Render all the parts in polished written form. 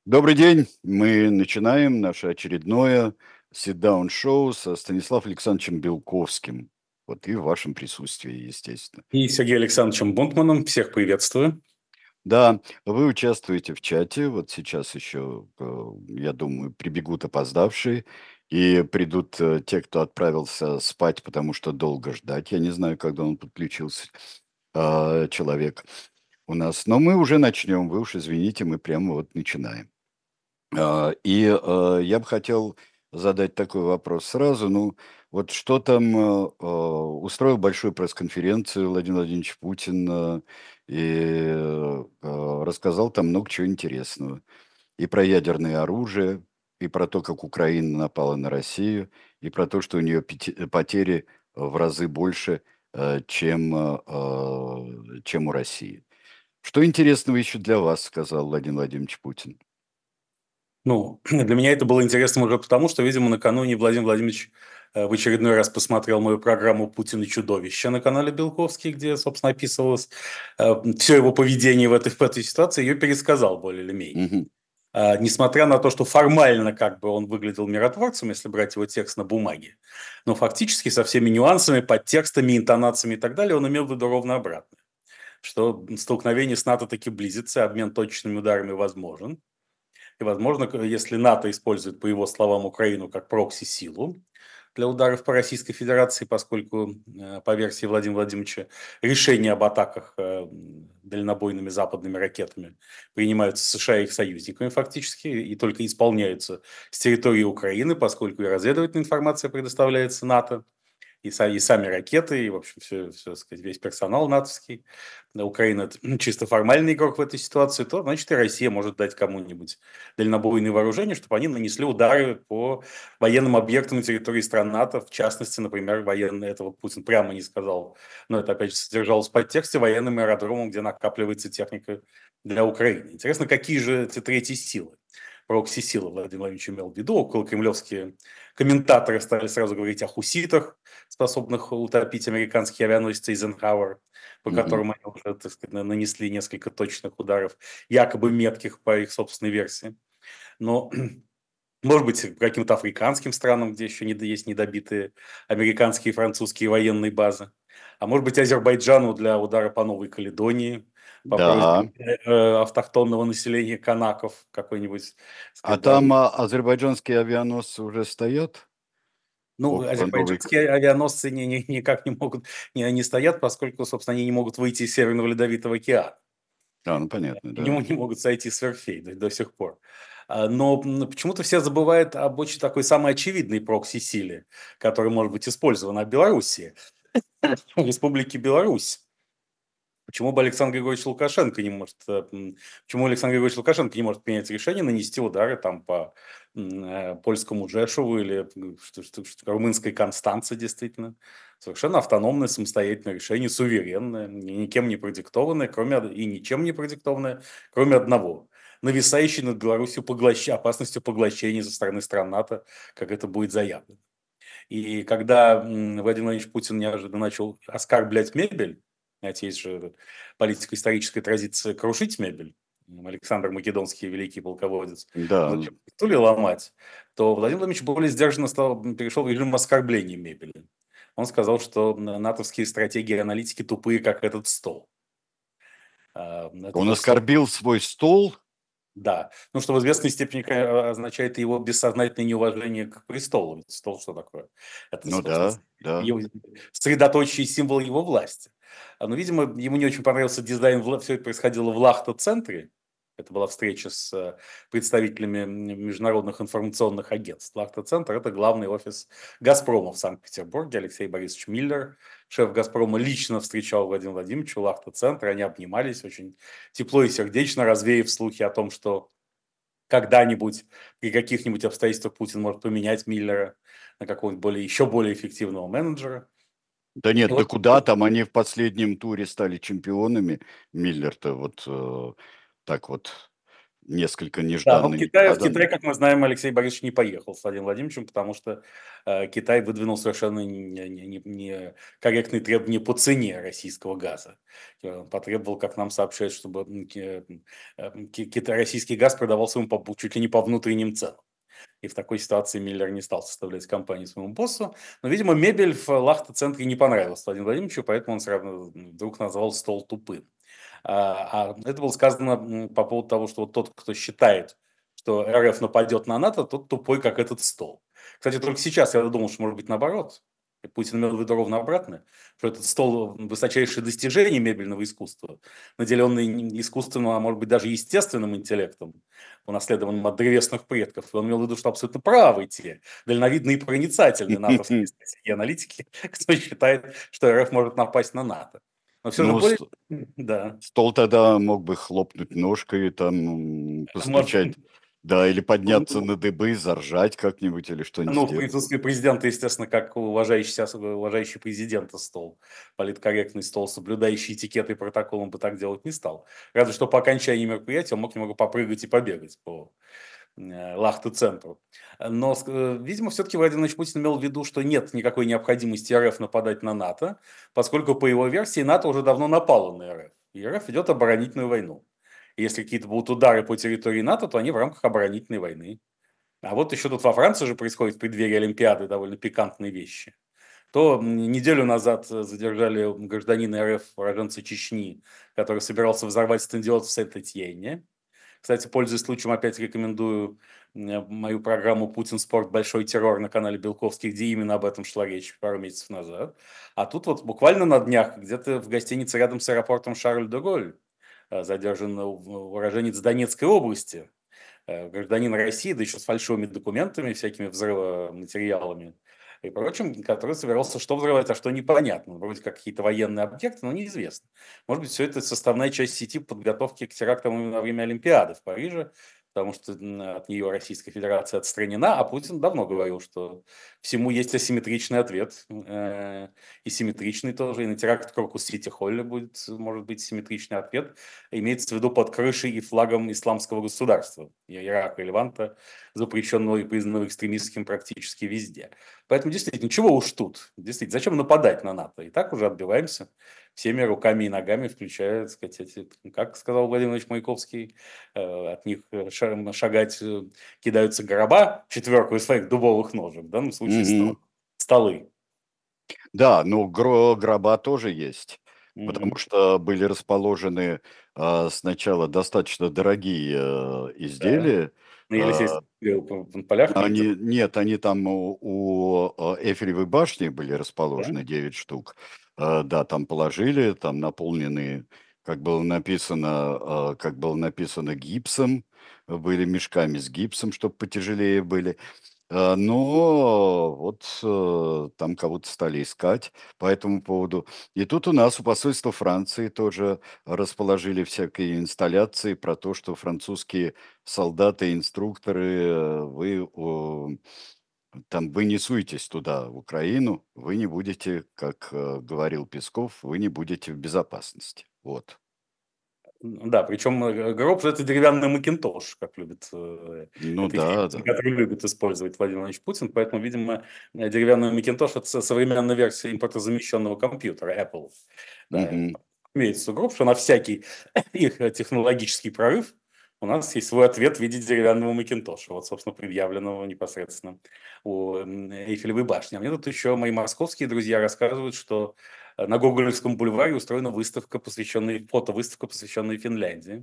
Добрый день. Мы начинаем наше очередное sit-down-шоу со Станиславом Александровичем Белковским. Вот и в вашем присутствии, естественно. И Сергеем Александровичем Бунтманом. Всех приветствую. Да, вы участвуете в чате. Вот сейчас еще, я думаю, прибегут опоздавшие и придут те, кто отправился спать, потому что долго ждать. Я не знаю, когда он подключился, человек у нас. Но мы уже начнем. Вы уж извините, мы прямо вот начинаем. Я бы хотел задать такой вопрос сразу. Ну, вот что там устроил большую пресс-конференцию Владимир Владимирович Путин рассказал там много чего интересного. И про ядерное оружие, и про то, как Украина напала на Россию, и про то, что у нее потери в разы больше, чем у России. Что интересного еще для вас, сказал Владимир Владимирович Путин? Ну, для меня это было интересно уже потому, что, видимо, накануне Владимир Владимирович в очередной раз посмотрел мою программу «Путин и чудовище» на канале Белковский, где, собственно, описывалось все его поведение в этой ситуации, ее пересказал более или менее. Мгм. Несмотря на то, что формально как бы он выглядел миротворцем, если брать его текст на бумаге, но фактически со всеми нюансами, подтекстами, интонациями и так далее он имел в виду ровно обратное. Что столкновение с НАТО таки близится, обмен точечными ударами возможен. И, возможно, если НАТО использует, по его словам, Украину как прокси-силу для ударов по Российской Федерации, поскольку, по версии Владимира Владимировича, решения об атаках дальнобойными западными ракетами принимаются США и их союзниками фактически, и только исполняются с территории Украины, поскольку и разведывательная информация предоставляется НАТО, и сами ракеты, и, в общем, все, сказать, весь персонал натовский. Да, Украина – это чисто формальный игрок в этой ситуации, то, значит, и Россия может дать кому-нибудь дальнобойные вооружения, чтобы они нанесли удары по военным объектам на территории стран НАТО, в частности, например, военные, этого Путин прямо не сказал, но это, опять же, содержалось в подтексте, военным аэродромом, где накапливается техника для Украины. Интересно, какие же эти третьи силы? Прокси-силы Владимир Владимирович имел в виду. Около кремлевские комментаторы стали сразу говорить о хуситах, способных утопить американские авианосцы Эйзенхауэр, по Мгм. которым они уже, так сказать, нанесли несколько точных ударов, якобы метких по их собственной версии. Но, может быть, по каким-то африканским странам, где еще есть недобитые американские и французские военные базы. А может быть, Азербайджану для удара по Новой Каледонии по Да. просьбе автохтонного населения канаков какой-нибудь, так А сказать, да. там азербайджанские авианосцы уже стоят Ну, около Новой... азербайджанские авианосцы никак не могут, не стоят, поскольку, собственно, они не могут выйти из Северного Ледовитого океана. Ну понятно, И да. не могут сойти с верфей до сих пор. Но почему-то все забывают об очень такой самой очевидной прокси-силе, которая может быть использована в Белоруссии, в Республике Беларусь. Почему бы Александр Григорьевич Лукашенко не может, почему Александр Григорьевич Лукашенко не может принять решение нанести удары там по польскому Жешуву или румынской Констанце, действительно? Совершенно автономное, самостоятельное решение, суверенное, никем не продиктованное, и ничем не продиктованное, кроме одного. Нависающей над Беларусью опасностью поглощения со стороны стран НАТО, как это будет заявлено. И когда Владимир Владимирович Путин неожиданно начал оскорблять мебель, знаете, есть же политико-историческая традиция крушить мебель, Александр Македонский, великий полководец, Да, зачем стулья ломать, то Владимир Владимирович более сдержанно перешел в режим оскорбления мебели. Он сказал, что натовские стратегии и аналитики тупые, как этот стол. он Этот стол. оскорбил свой стол. Да, ну что в известной степени означает его бессознательное неуважение к престолу. Ведь стол что такое? Это, Ну собственно, да, да. его средоточие и символ его власти. Но, видимо, ему не очень понравился дизайн, все это происходило в Лахта-центре. Это была встреча с представителями международных информационных агентств. Лахта-центр – это главный офис «Газпрома» в Санкт-Петербурге. Алексей Борисович Миллер, шеф «Газпрома», лично встречал Владимира Владимировича у Лахта-центра. Они обнимались очень тепло и сердечно, развеяв слухи о том, что когда-нибудь при каких-нибудь обстоятельствах Путин может поменять Миллера на какого-нибудь еще более эффективного менеджера. Да И нет, да вот куда там, они в последнем туре стали чемпионами. Миллер-то вот так вот несколько Да, но нежданно, В негаданно. Китай, как мы знаем, Алексей Борисович не поехал с Владимиром Владимировичем, потому что Китай выдвинул совершенно не корректные требования по цене российского газа. Он потребовал, как нам сообщают, чтобы российский газ продавался ему чуть ли не по внутренним ценам. И в такой ситуации Миллер не стал составлять компанию своему боссу. Но, видимо, мебель в Лахта-центре не понравилась Владимиру Владимировичу, поэтому он сразу вдруг назвал стол тупым. Это было сказано по поводу того, что вот тот, кто считает, что РФ нападет на НАТО, тот тупой, как этот стол. Кстати, только сейчас я думал, что может быть наоборот. И Путин имел в виду ровно обратное, что этот стол – высочайшее достижение мебельного искусства, наделенный искусственным, а может быть даже естественным интеллектом, унаследованным от древесных предков. И он имел в виду, что абсолютно правы те дальновидные и проницательные натовские стратегии и аналитики, кто считает, что РФ может напасть на НАТО. Но все же Ну, более... Да. стол тогда мог бы хлопнуть ножкой, там, Может, постучать, да, или подняться на дыбы, заржать как-нибудь, или что-нибудь ну, в сделать. присутствии президента, естественно, как уважающий президента стол, политкорректный стол, соблюдающий этикет и протокол, он бы так делать не стал. Разве что по окончании мероприятия он мог немного попрыгать и побегать по Лахту-центру. Но, видимо, все-таки Владимир Владимирович Путин имел в виду, что нет никакой необходимости РФ нападать на НАТО, поскольку, по его версии, НАТО уже давно напало на РФ. И РФ ведет оборонительную войну. И если какие-то будут удары по территории НАТО, то они в рамках оборонительной войны. А вот еще тут во Франции же происходит в преддверии Олимпиады довольно пикантные вещи. То неделю назад задержали гражданина РФ, уроженца Чечни, который собирался взорвать стадион в Сент-Этьене. Кстати, пользуясь случаем, опять рекомендую мою программу «Путин. Спорт. Большой террор» на канале Белковских, где именно об этом шла речь пару месяцев назад. А тут вот буквально на днях, где-то в гостинице рядом с аэропортом Шарль-де-Голь, задержан уроженец Донецкой области, гражданин России, да еще с фальшивыми документами, всякими взрывоматериалами и прочим, который собирался что взрывать, а что непонятно. Вроде как какие-то военные объекты, но неизвестно. Может быть, все это составная часть сети подготовки к терактам именно во время Олимпиады в Париже, потому что от нее Российская Федерация отстранена, а Путин давно говорил, что всему есть асимметричный ответ, и симметричный тоже, и на теракт в Крокус-Сити-Холле будет, может быть, симметричный ответ, имеется в виду под крышей и флагом исламского государства, Ирака и Леванта, запрещенного и признанного экстремистским практически везде. Поэтому, действительно, чего уж тут? Действительно, зачем нападать на НАТО? И так уже отбиваемся всеми руками и ногами, включая, так сказать, эти, как сказал Владимир Ильич Маяковский, от них шагать кидаются гроба, четверку из своих дубовых ножек, в данном случае Мгм. столы. Да, ну гроба тоже есть, потому Мгм. что были расположены сначала достаточно дорогие Да. изделия. На а, Елисейских полях видел. они там у Эйфелевой башни были Да? расположены 9 штук. Да, там положили, там наполнены, как было написано гипсом, были мешками с гипсом, чтобы потяжелее были. Но вот там кого-то стали искать по этому поводу. И тут у нас у посольства Франции тоже расположили всякие инсталляции про то, что французские солдаты, инструкторы, вы не суетесь туда, в Украину, вы не будете, как говорил Песков, вы не будете в безопасности. Вот. Да, причем гроб же это деревянный макинтош, как любит, Ну это да, эффект, да. который любит использовать Владимир Владимирович Путин, поэтому, видимо, деревянный макинтош – это современная версия импортозамещенного компьютера Apple. Да, Мгм. имеется гроб, что на всякий их технологический прорыв у нас есть свой ответ в виде деревянного макинтоша, вот, собственно, предъявленного непосредственно у Эйфелевой башни. А мне тут еще мои московские друзья рассказывают, что на Гоголевском бульваре устроена фотовыставка, посвященная Финляндии.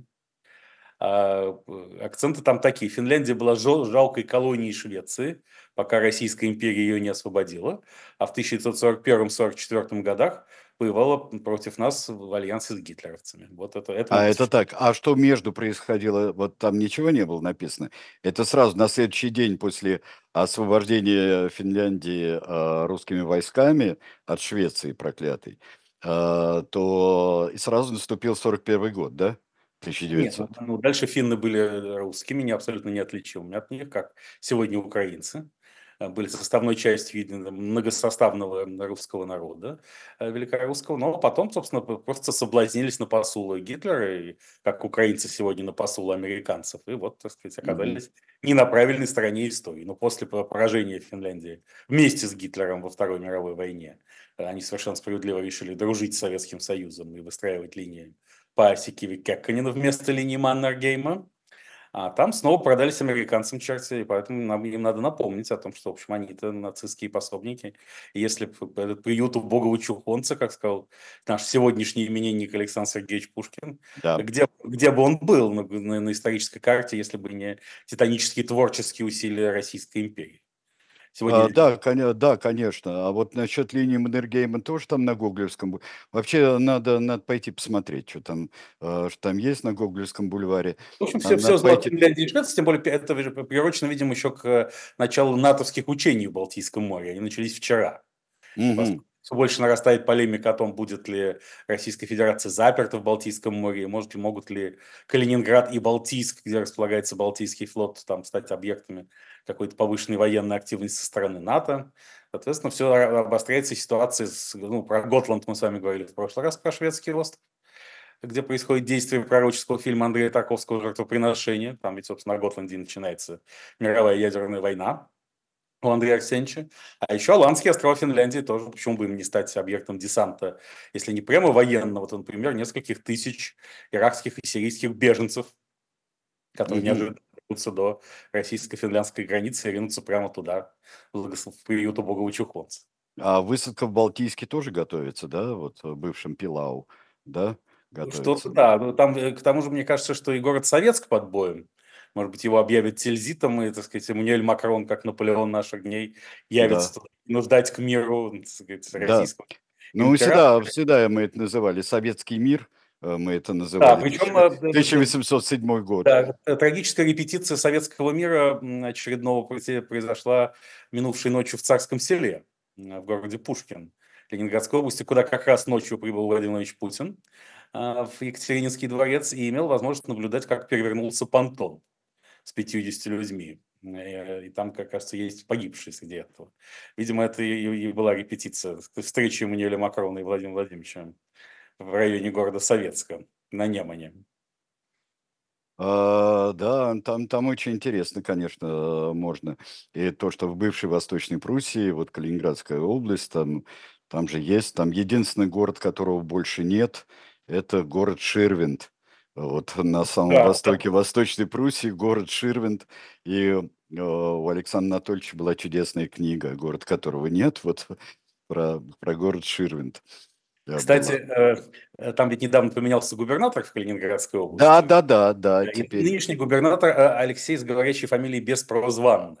Акценты там такие. Финляндия была жалкой колонией Швеции, пока Российская империя ее не освободила, а в 1941-1944 годах воевала против нас в альянсе с гитлеровцами. Вот это мы А это посвящаем. так. А что между происходило? Вот там ничего не было написано. Это сразу на следующий день после освобождения Финляндии русскими войсками от Швеции проклятой, то и сразу наступил 41 год, да? Нет, 1900. дальше финны были русскими, абсолютно неотличимыми от них, как сегодня украинцы. были составной частью многосоставного русского народа, великорусского, но потом, собственно, просто соблазнились на посулы Гитлера, и как украинцы сегодня на посулы американцев, и вот, так сказать, Мгм. оказались не на правильной стороне истории. Но после поражения Финляндии вместе с Гитлером во Второй мировой войне они совершенно справедливо решили дружить с Советским Союзом и выстраивать линии по оси Киви-Кекконена вместо линии Маннергейма. А там снова продались американцам черти, и поэтому им надо напомнить о том, что, в общем, они-то нацистские пособники. И если этот приют убогого чухонца, как сказал наш сегодняшний именинник Александр Сергеевич Пушкин, Да. где бы он был на исторической карте, если бы не титанические творческие усилия Российской империи? Сегодня Да, да, конечно. А вот насчет линии Маннергейма тоже там на Гоголевском вообще надо пойти посмотреть, что там есть на Гоголевском бульваре. в общем, все Надо зло пойти. Финляндии и Швеции, тем более это приурочено, видимо, еще к началу натовских учений в Балтийском море. Они начались вчера. И Мгм. поскольку всё больше нарастает полемика о том, будет ли Российская Федерация заперта в Балтийском море, и могут ли Калининград и Балтийск, где располагается Балтийский флот, там стать объектами какой-то повышенной военной активности со стороны НАТО. Соответственно, все обостряется ситуация про Готланд мы с вами говорили в прошлый раз, про шведский остров, где происходит действие пророческого фильма Андрея Тарковского «Жертвоприношение». Там ведь, собственно, на Готланде начинается мировая ядерная война у Андрея Арсеньевича. А еще Аландские острова Финляндии тоже, почему бы им не стать объектом десанта, если не прямо военного, то, например, нескольких тысяч иракских и сирийских беженцев, которые Мгм. неожиданно доберутся до российско-финляндской границы и ринутся прямо туда, в приют убогого чухонца. А высадка в Балтийске тоже готовится, да? Вот в бывшем Пилау, да, Что-то готовится? да, ну, там, к тому же, мне кажется, что и город Советск под боем. Может быть, его объявят тильзитом, и, так сказать, Эммануэль Макрон, как Наполеон наших дней, явится Да, туда нуждать к миру, так сказать, да. российского Ну, императора. всегда мы это называли советский мир, мы это Да, называли, причем, 1807 год. да, трагическая репетиция советского мира, очередного произошла минувшей ночью в Царском Селе, в городе Пушкин Ленинградской области, куда как раз ночью прибыл Владимир Владимирович Путин, в Екатерининский дворец и имел возможность наблюдать, как перевернулся понтон с 50 людьми. И там, как кажется, есть погибшие среди этого. Видимо, это и была репетиция встречи Эммануэля Макрона и Владимира Владимировича в районе города Советска на Немане. Да, там очень интересно, конечно, можно. И то, что в бывшей Восточной Пруссии, вот Калининградская область, там же есть, там единственный город, которого больше нет, это город Ширвинд. Вот на самом Да, востоке Восточной Пруссии город Ширвинд. И у Александра Анатольевича была чудесная книга, город которого нет, вот про город Ширвинд кстати, была. там ведь недавно поменялся губернатор в Калининградской Да, области. да, да, да, И теперь. нынешний губернатор Алексей с говорящей фамилией Беспрозванных.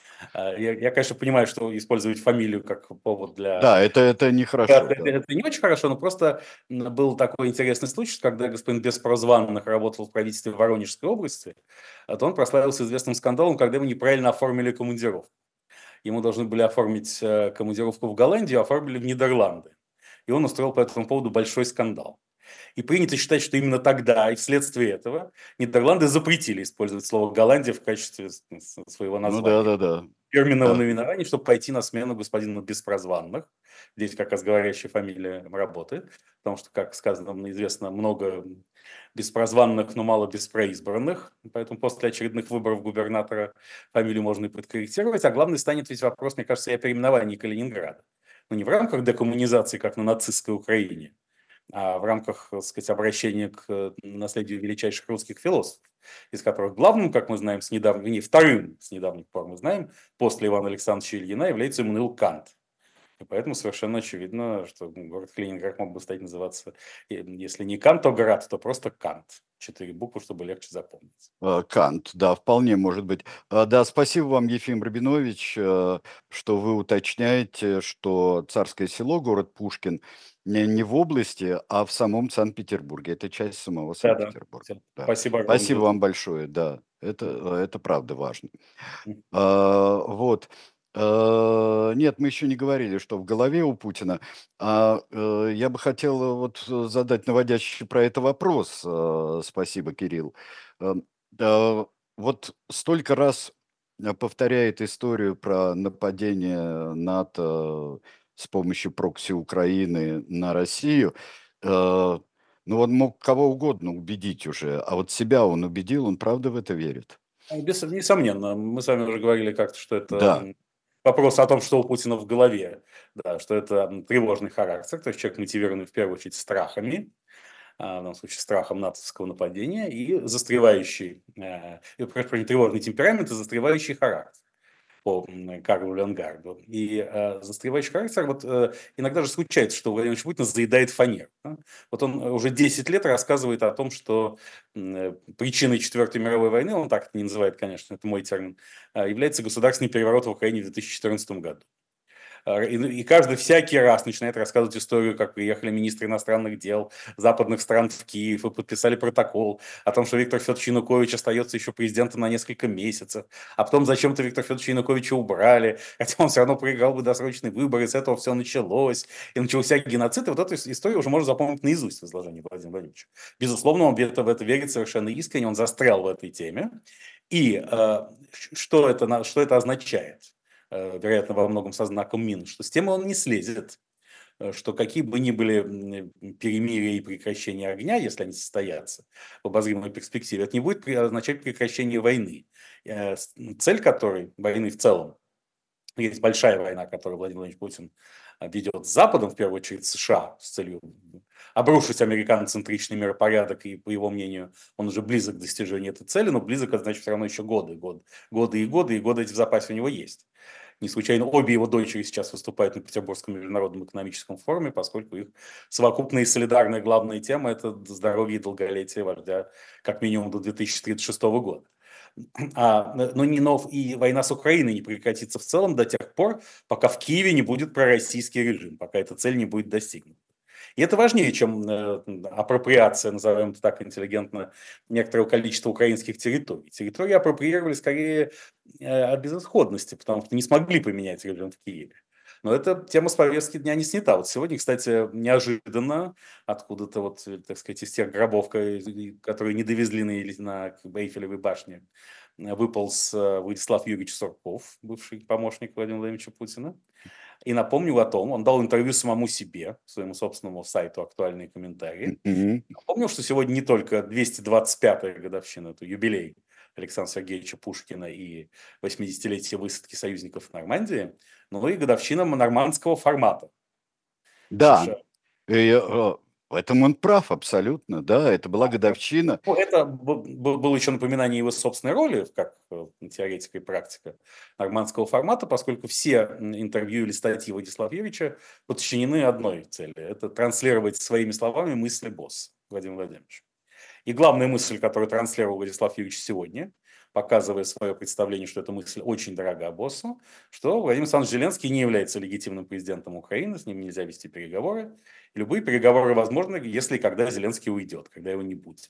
Я, конечно, понимаю, что использовать фамилию как повод для... Да, это нехорошо, да. Это не очень хорошо, но просто был такой интересный случай, когда господин Беспрозванных работал в правительстве Воронежской области, то он прославился известным скандалом, когда ему неправильно оформили командировку. Ему должны были оформить командировку в Голландию, оформили в Нидерланды. И он устроил по этому поводу большой скандал. И принято считать, что именно тогда и вследствие этого Нидерланды запретили использовать слово «Голландия» в качестве своего Ну названия, да-да-да. фирменного Да. наименования, чтобы пойти на смену господину Беспрозванных. Здесь как раз говорящая фамилия работает, потому что, как сказано, известно, много беспрозванных, но мало беспроизбранных. Поэтому после очередных выборов губернатора фамилию можно и подкорректировать. А главный станет ведь вопрос, мне кажется, и о переименовании Калининграда. Но не в рамках декоммунизации, как на нацистской Украине, в рамках, так сказать, обращения к наследию величайших русских философов, из которых главным, как мы знаем, вторым с недавних пор мы знаем, после Ивана Александровича Ильина, является Иммануил Кант. И поэтому совершенно очевидно, что город Калининград мог бы стать называться, если не Кантоград, то просто Кант. 4 буквы, чтобы легче запомнить. Кант, да, вполне может быть. Да, спасибо вам, Ефим Рабинович, что вы уточняете, что Царское Село, город Пушкин, не в области, а в самом Санкт-Петербурге. Это часть самого Да-да. Санкт-Петербурга. Всё. Да. Спасибо огромное Спасибо за вам звонок. большое, да, это правда важно. М. Вот. Нет, мы еще не говорили, что в голове у Путина. Я бы хотел задать наводящий про это вопрос. Спасибо, Кирилл. Эм, вот столько раз повторяет историю про нападение НАТО с помощью прокси Украины на Россию. Э, Ну, он мог кого угодно убедить уже, а вот себя он убедил, он правда в это верит? Несомненно, мы с вами уже говорили как-то, что это Да, вопрос о том, что у Путина в голове, да, что это тревожный характер, то есть человек мотивированный в первую очередь страхами, в данном случае страхом натовского нападения, и застревающий, прошу прощения, тревожный темперамент и застревающий характер по Карлу Ленгарду. И застревающий характер, вот иногда же случается, что Владимир Владимирович Путин заедает фанеру. Да? Вот он уже 10 лет рассказывает о том, что причиной Четвертой мировой войны, он так это не называет, конечно, это мой термин, является государственный переворот в Украине в 2014 году. И каждый всякий раз начинает рассказывать историю, как приехали министры иностранных дел западных стран в Киев и подписали протокол о том, что Виктор Федорович Янукович остается еще президентом на несколько месяцев, а потом зачем-то Виктора Федоровича Януковича убрали, хотя он все равно проиграл бы досрочные выборы, с этого все началось, и начался геноцид, и вот эту историю уже можно запомнить наизусть в изложении Владимира Владимировича. Безусловно, он в это верит совершенно искренне, он застрял в этой теме. И что это означает? Вероятно, во многом со знаком минус, что с темы он не слезет, что какие бы ни были перемирия и прекращения огня, если они состоятся в обозримой перспективе, это не будет означать прекращение войны. Цель которой, войны в целом, есть большая война, которую Владимир Владимирович Путин ведет с Западом, в первую очередь США, с целью обрушить американоцентричный миропорядок, и, по его мнению, он уже близок к достижению этой цели, но близок, это значит, все равно еще годы, и годы эти в запасе у него есть. Не случайно обе его дочери сейчас выступают на Петербургском международном экономическом форуме, поскольку их совокупная и солидарная главная тема – это здоровье и долголетие вождя как минимум до 2036 года. Но и война с Украиной не прекратится в целом до тех пор, пока в Киеве не будет пророссийский режим, пока эта цель не будет достигнута. И это важнее, чем апроприация, назовем это так интеллигентно, некоторого количества украинских территорий. Территории апроприировали скорее от безысходности, потому что не смогли поменять режим в Киеве. Но эта тема с повестки дня не снята. Вот сегодня, кстати, неожиданно, откуда-то вот, так сказать, из тех гробов, которые не довезли на Эйфелевой башне, выполз Владислав Юрьевич Сурков, бывший помощник Владимира Владимировича Путина. И напомнил о том, он дал интервью самому себе, своему собственному сайту «Актуальные комментарии». Мгм. Напомнил, что сегодня не только 225-я годовщина, это юбилей Александра Сергеевича Пушкина и 80-летие высадки союзников в Нормандии, но и годовщина нормандского формата. Да, и, в этом он прав абсолютно, да, это была годовщина. Ну, это было еще напоминание его собственной роли, как теоретика и практика нормандского формата, поскольку все интервью или статьи Владислава Юрьевича подчинены одной цели. Это транслировать своими словами мысли босса Владимира Владимировича. И главная мысль, которую транслировал Владислав Юрьевич сегодня, показывая свое представление, что эта мысль очень дорога боссу, что Владимир Александрович Зеленский не является легитимным президентом Украины, с ним нельзя вести переговоры. И любые переговоры возможны, если и когда Зеленский уйдет, когда его не будет.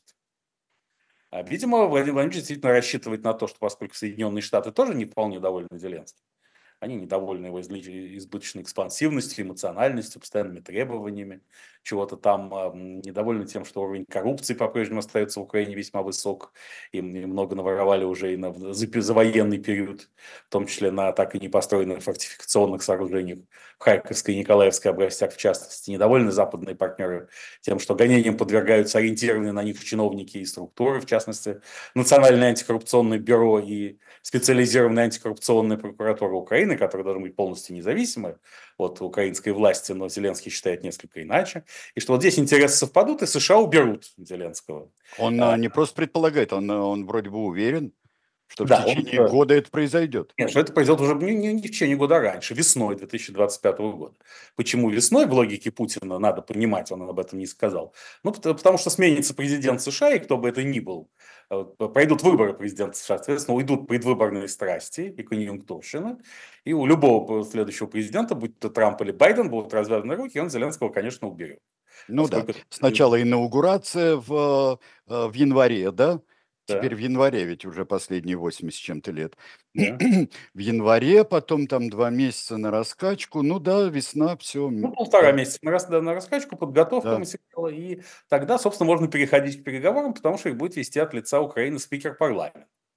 Видимо, Владимир Владимирович действительно рассчитывает на то, что поскольку Соединенные Штаты тоже не вполне довольны Зеленским, они недовольны его избыточной экспансивностью, эмоциональностью, постоянными требованиями, чего-то там, недовольны тем, что уровень коррупции по-прежнему остается в Украине весьма высок, и много наворовали уже и за военный период, в том числе на так и не построенных фортификационных сооружениях в Харьковской и Николаевской областях, в частности. Недовольны западные партнеры тем, что гонениям подвергаются ориентированные на них чиновники и структуры, в частности, Национальное антикоррупционное бюро и специализированная антикоррупционная прокуратура Украины, которая должна быть полностью независимой от украинской власти, но Зеленский считает несколько иначе. И что вот здесь интересы совпадут, и США уберут Зеленского. Он не просто предполагает, он вроде бы уверен, что в Да, он течение года это произойдет. нет, что это произойдет уже не в течение года, а раньше, весной 2025 года. Почему весной в логике Путина, надо понимать, он об этом не сказал. Ну, потому что сменится президент США, и кто бы это ни был, пройдут выборы президента США, соответственно, уйдут предвыборные страсти и конъюнктурщина, и у любого следующего президента, будь то Трамп или Байден, будут развязаны руки, и он Зеленского, конечно, уберет. Ну да, Поскольку... сначала инаугурация в январе, да? Теперь Да, в январе, ведь уже последние 80 с чем-то лет. да. В январе, потом там 2 месяца на раскачку. Ну да, весна, все. Ну, полтора Да, месяца на раскачку, подготовка да. материала, и тогда, собственно, можно переходить к переговорам, потому что их будет вести от лица Украины спикер парламента.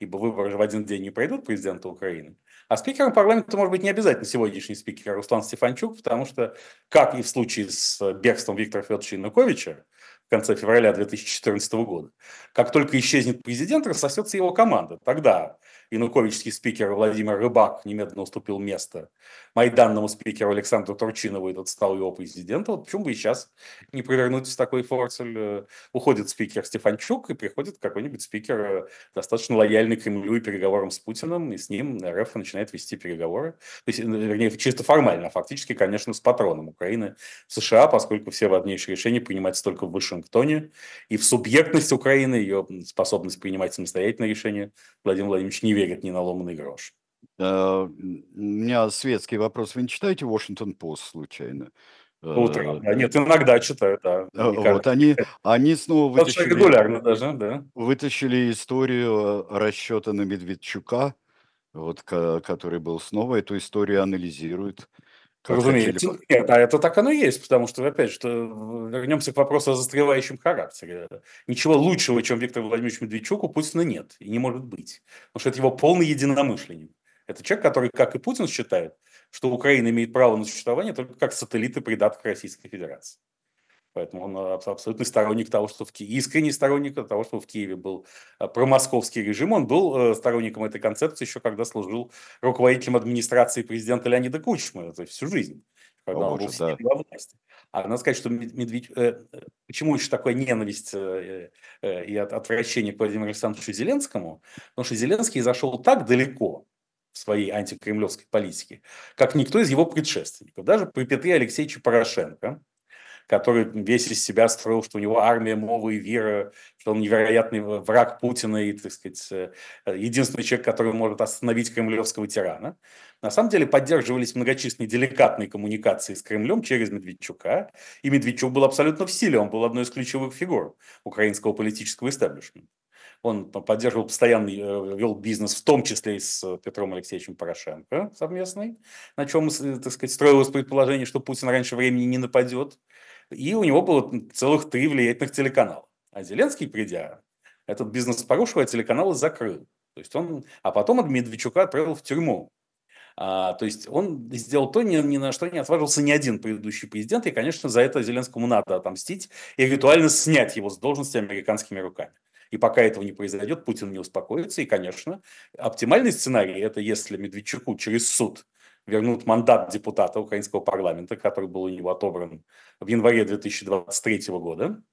ибо выборы же в один день не пройдут президента Украины. А спикером парламента может быть не обязательно сегодняшний спикер Руслан Стефанчук, потому что, как и в случае с бегством Виктора Федоровича Януковича в конце февраля 2014 года, как только исчезнет президент, рассосется его команда. Тогда януковичский спикер Владимир Рыбак немедленно уступил место майданному спикеру Александру Турчинову, и тот стал его президентом. Вот почему бы и сейчас не провернуть в такой форцель? Уходит спикер Стефанчук, и приходит какой-нибудь спикер, достаточно лояльный Кремлю и переговорам с Путиным, и с ним РФ начинает вести переговоры. То есть, вернее, чисто формально, а фактически, конечно, с патроном Украины в США, поскольку все важнейшие решения принимаются только в Вашингтоне, и в субъектность Украины, ее способность принимать самостоятельные решения, Владимир Владимирович не верит ни на ломаный грош. У меня светский вопрос. Вы не читаете «Washington Post» случайно? По утрам. Э, Да, нет, иногда читаю, да. Не Вот каждый. они снова Достаточно регулярно даже, да. вытащили историю расчета на Медведчука, вот, который был снова эту историю анализируют, как хотели. Разумеется, нет, а это так оно и есть, потому что, опять же, вернемся к вопросу о застревающем характере. Ничего лучшего, чем Виктор Владимирович Медведчук, у Путина нет и не может быть, потому что это его полный единомышленник. Это человек, который, как и Путин, считает, что Украина имеет право на существование только как сателлит и придаток Российской Федерации. Поэтому он абсолютный сторонник того, что в Киеве, искренний сторонник того, что в Киеве был промосковский режим. Он был сторонником этой концепции еще когда служил руководителем администрации президента Леонида Кучмы, то есть всю жизнь, О когда он был боже, в да. силе во власти. А надо сказать, что почему еще такая ненависть и отвращение к Владимиру Александровичу Зеленскому? Потому что Зеленский зашел так далеко в своей антикремлевской политике, как никто из его предшественников. Даже при Петре Алексеевиче Порошенко, который весь из себя строил, что у него армия мова и вера, что он невероятный враг Путина и, так сказать, единственный человек, который может остановить кремлевского тирана. На самом деле поддерживались многочисленные деликатные коммуникации с Кремлем через Медведчука, и Медведчук был абсолютно в силе, он был одной из ключевых фигур украинского политического истеблишмента. Он поддерживал постоянно, вел бизнес, в том числе и с Петром Алексеевичем Порошенко совместный, на чем, так сказать, строилось предположение, что Путин раньше времени не нападет. И у него было целых 3 влиятельных телеканала. А Зеленский, придя, этот бизнес порушил, а телеканалы закрыл. То есть а потом от Медведчука отправил в тюрьму. То есть он сделал то, ни на что не отважился ни один предыдущий президент, и, конечно, за это Зеленскому надо отомстить и ритуально снять его с должности американскими руками. И пока этого не произойдет, Путин не успокоится. И, конечно, оптимальный сценарий – это если Медведчуку через суд вернут мандат депутата украинского парламента, который был у него отобран в январе 2023 года,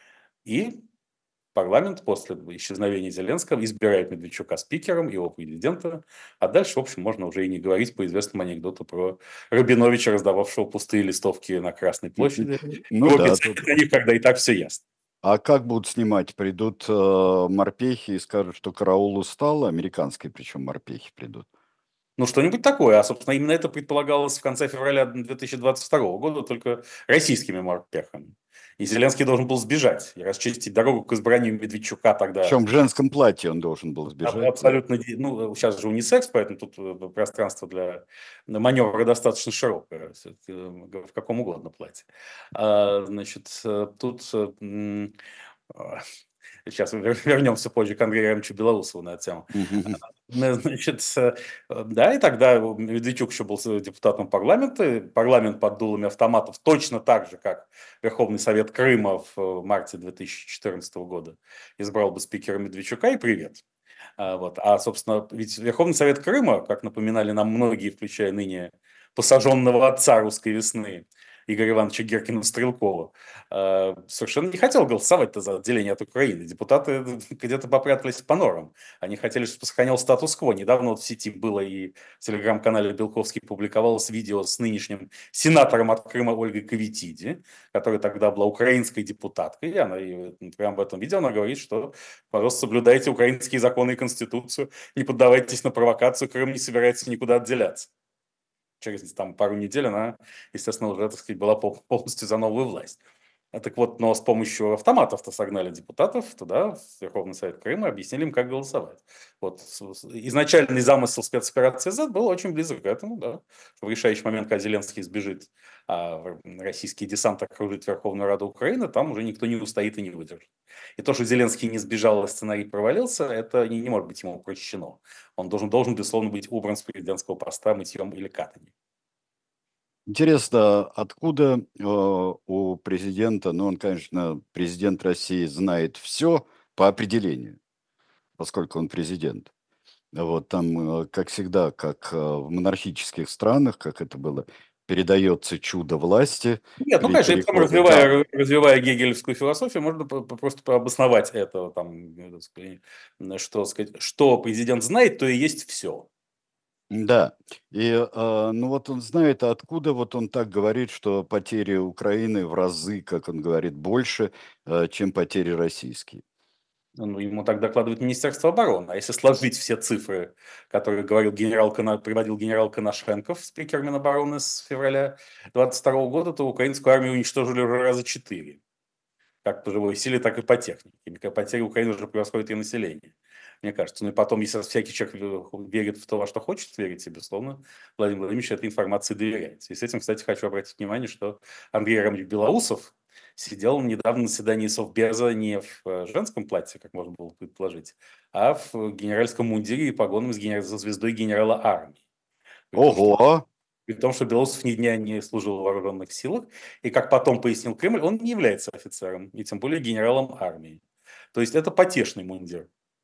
и парламент после исчезновения Зеленского избирает Медведчука спикером, его президента, а дальше, в общем, можно уже и не говорить по известному анекдоту про Рабиновича, раздававшего пустые листовки на Красной площади. Ну Его да, пиццерии на них, когда и так все ясно. а как будут снимать? Придут морпехи и скажут, что караул устал, американские причем морпехи придут. Ну, что-нибудь такое. А, собственно, именно это предполагалось в конце февраля 2022 года только российскими морпехами. И Зеленский должен был сбежать и расчистить дорогу к избранию Медведчука тогда. Причем в женском платье он должен был сбежать. Да. Абсолютно, ну, сейчас же унисекс, поэтому тут пространство для маневра достаточно широкое, в каком угодно платье. Значит, тут сейчас вернемся позже к Андрею Ивановичу Белоусову на эту тему. Значит, да, и тогда Медведчук еще был депутатом парламента. И парламент под дулами автоматов точно так же, как Верховный Совет Крыма в марте 2014 года избрал бы спикера Медведчука, и привет. Собственно, ведь Верховный Совет Крыма, как напоминали нам многие, включая ныне посаженного отца русской весны, Игоря Ивановича Геркина-Стрелкова, совершенно не хотел голосовать за отделение от Украины. Депутаты где-то попрятались по норам. Они хотели, чтобы сохранял статус-кво. Недавно в сети было и в телеграм-канале Белковский публиковалось видео с нынешним сенатором от Крыма Ольгой Кавитиди, которая тогда была украинской депутаткой. И она прямо в этом видео она говорит, что, пожалуйста, соблюдайте украинские законы и конституцию, не поддавайтесь на провокацию, Крым не собирается никуда отделяться. Через пару недель она, естественно, уже, так сказать, была полностью за новую власть. Так вот, но с помощью автоматов-то согнали депутатов туда, в Верховный Совет Крыма, объяснили им, как голосовать. Вот изначальный замысел спецоперации Z был очень близок к этому, да. В решающий момент, когда Зеленский сбежит, а российский десант окружит Верховную Раду Украины, там уже никто не устоит и не выдержит. И то, что Зеленский не сбежал, и сценарий провалился, это не может быть ему прощено. Он должен, безусловно, быть убран с президентского поста мытьем или катанием. Интересно, откуда у президента, ну, он, конечно, президент России знает все по определению, поскольку он президент. Вот там, как всегда, как в монархических странах, как это было, передается чудо власти Нет, ну, при конечно, и потом, переходе. Да, развивая гегелевскую философию, можно просто обосновать это, там, так сказать, что сказать, что президент знает, то и есть все. да. И, ну вот он знает, откуда вот он так говорит, что потери Украины в разы, как он говорит, больше, чем потери российские. Ну, ему так докладывает Министерство обороны. А если сложить все цифры, которые приводил генерал Коношенков, спикер Минобороны с февраля 22 года, то украинскую армию уничтожили уже раза 4. Как по живой силе, так и по технике. Потери Украины уже превосходят и население, мне кажется. Ну и потом, если всякий человек верит в то, во что хочет верить, и, безусловно, Владимир Владимирович этой информации доверяет. И с этим, кстати, хочу обратить внимание, что Андрей Яромович Белоусов сидел недавно на заседании Совбеза не в женском платье, как можно было предположить, а в генеральском мундире и погонам со звездой генерала армии. При том, что Ого! при том, что Белоусов ни дня не служил в вооруженных силах, и, как потом пояснил Кремль, он не является офицером, и тем более генералом армии. То есть это потешный мундир.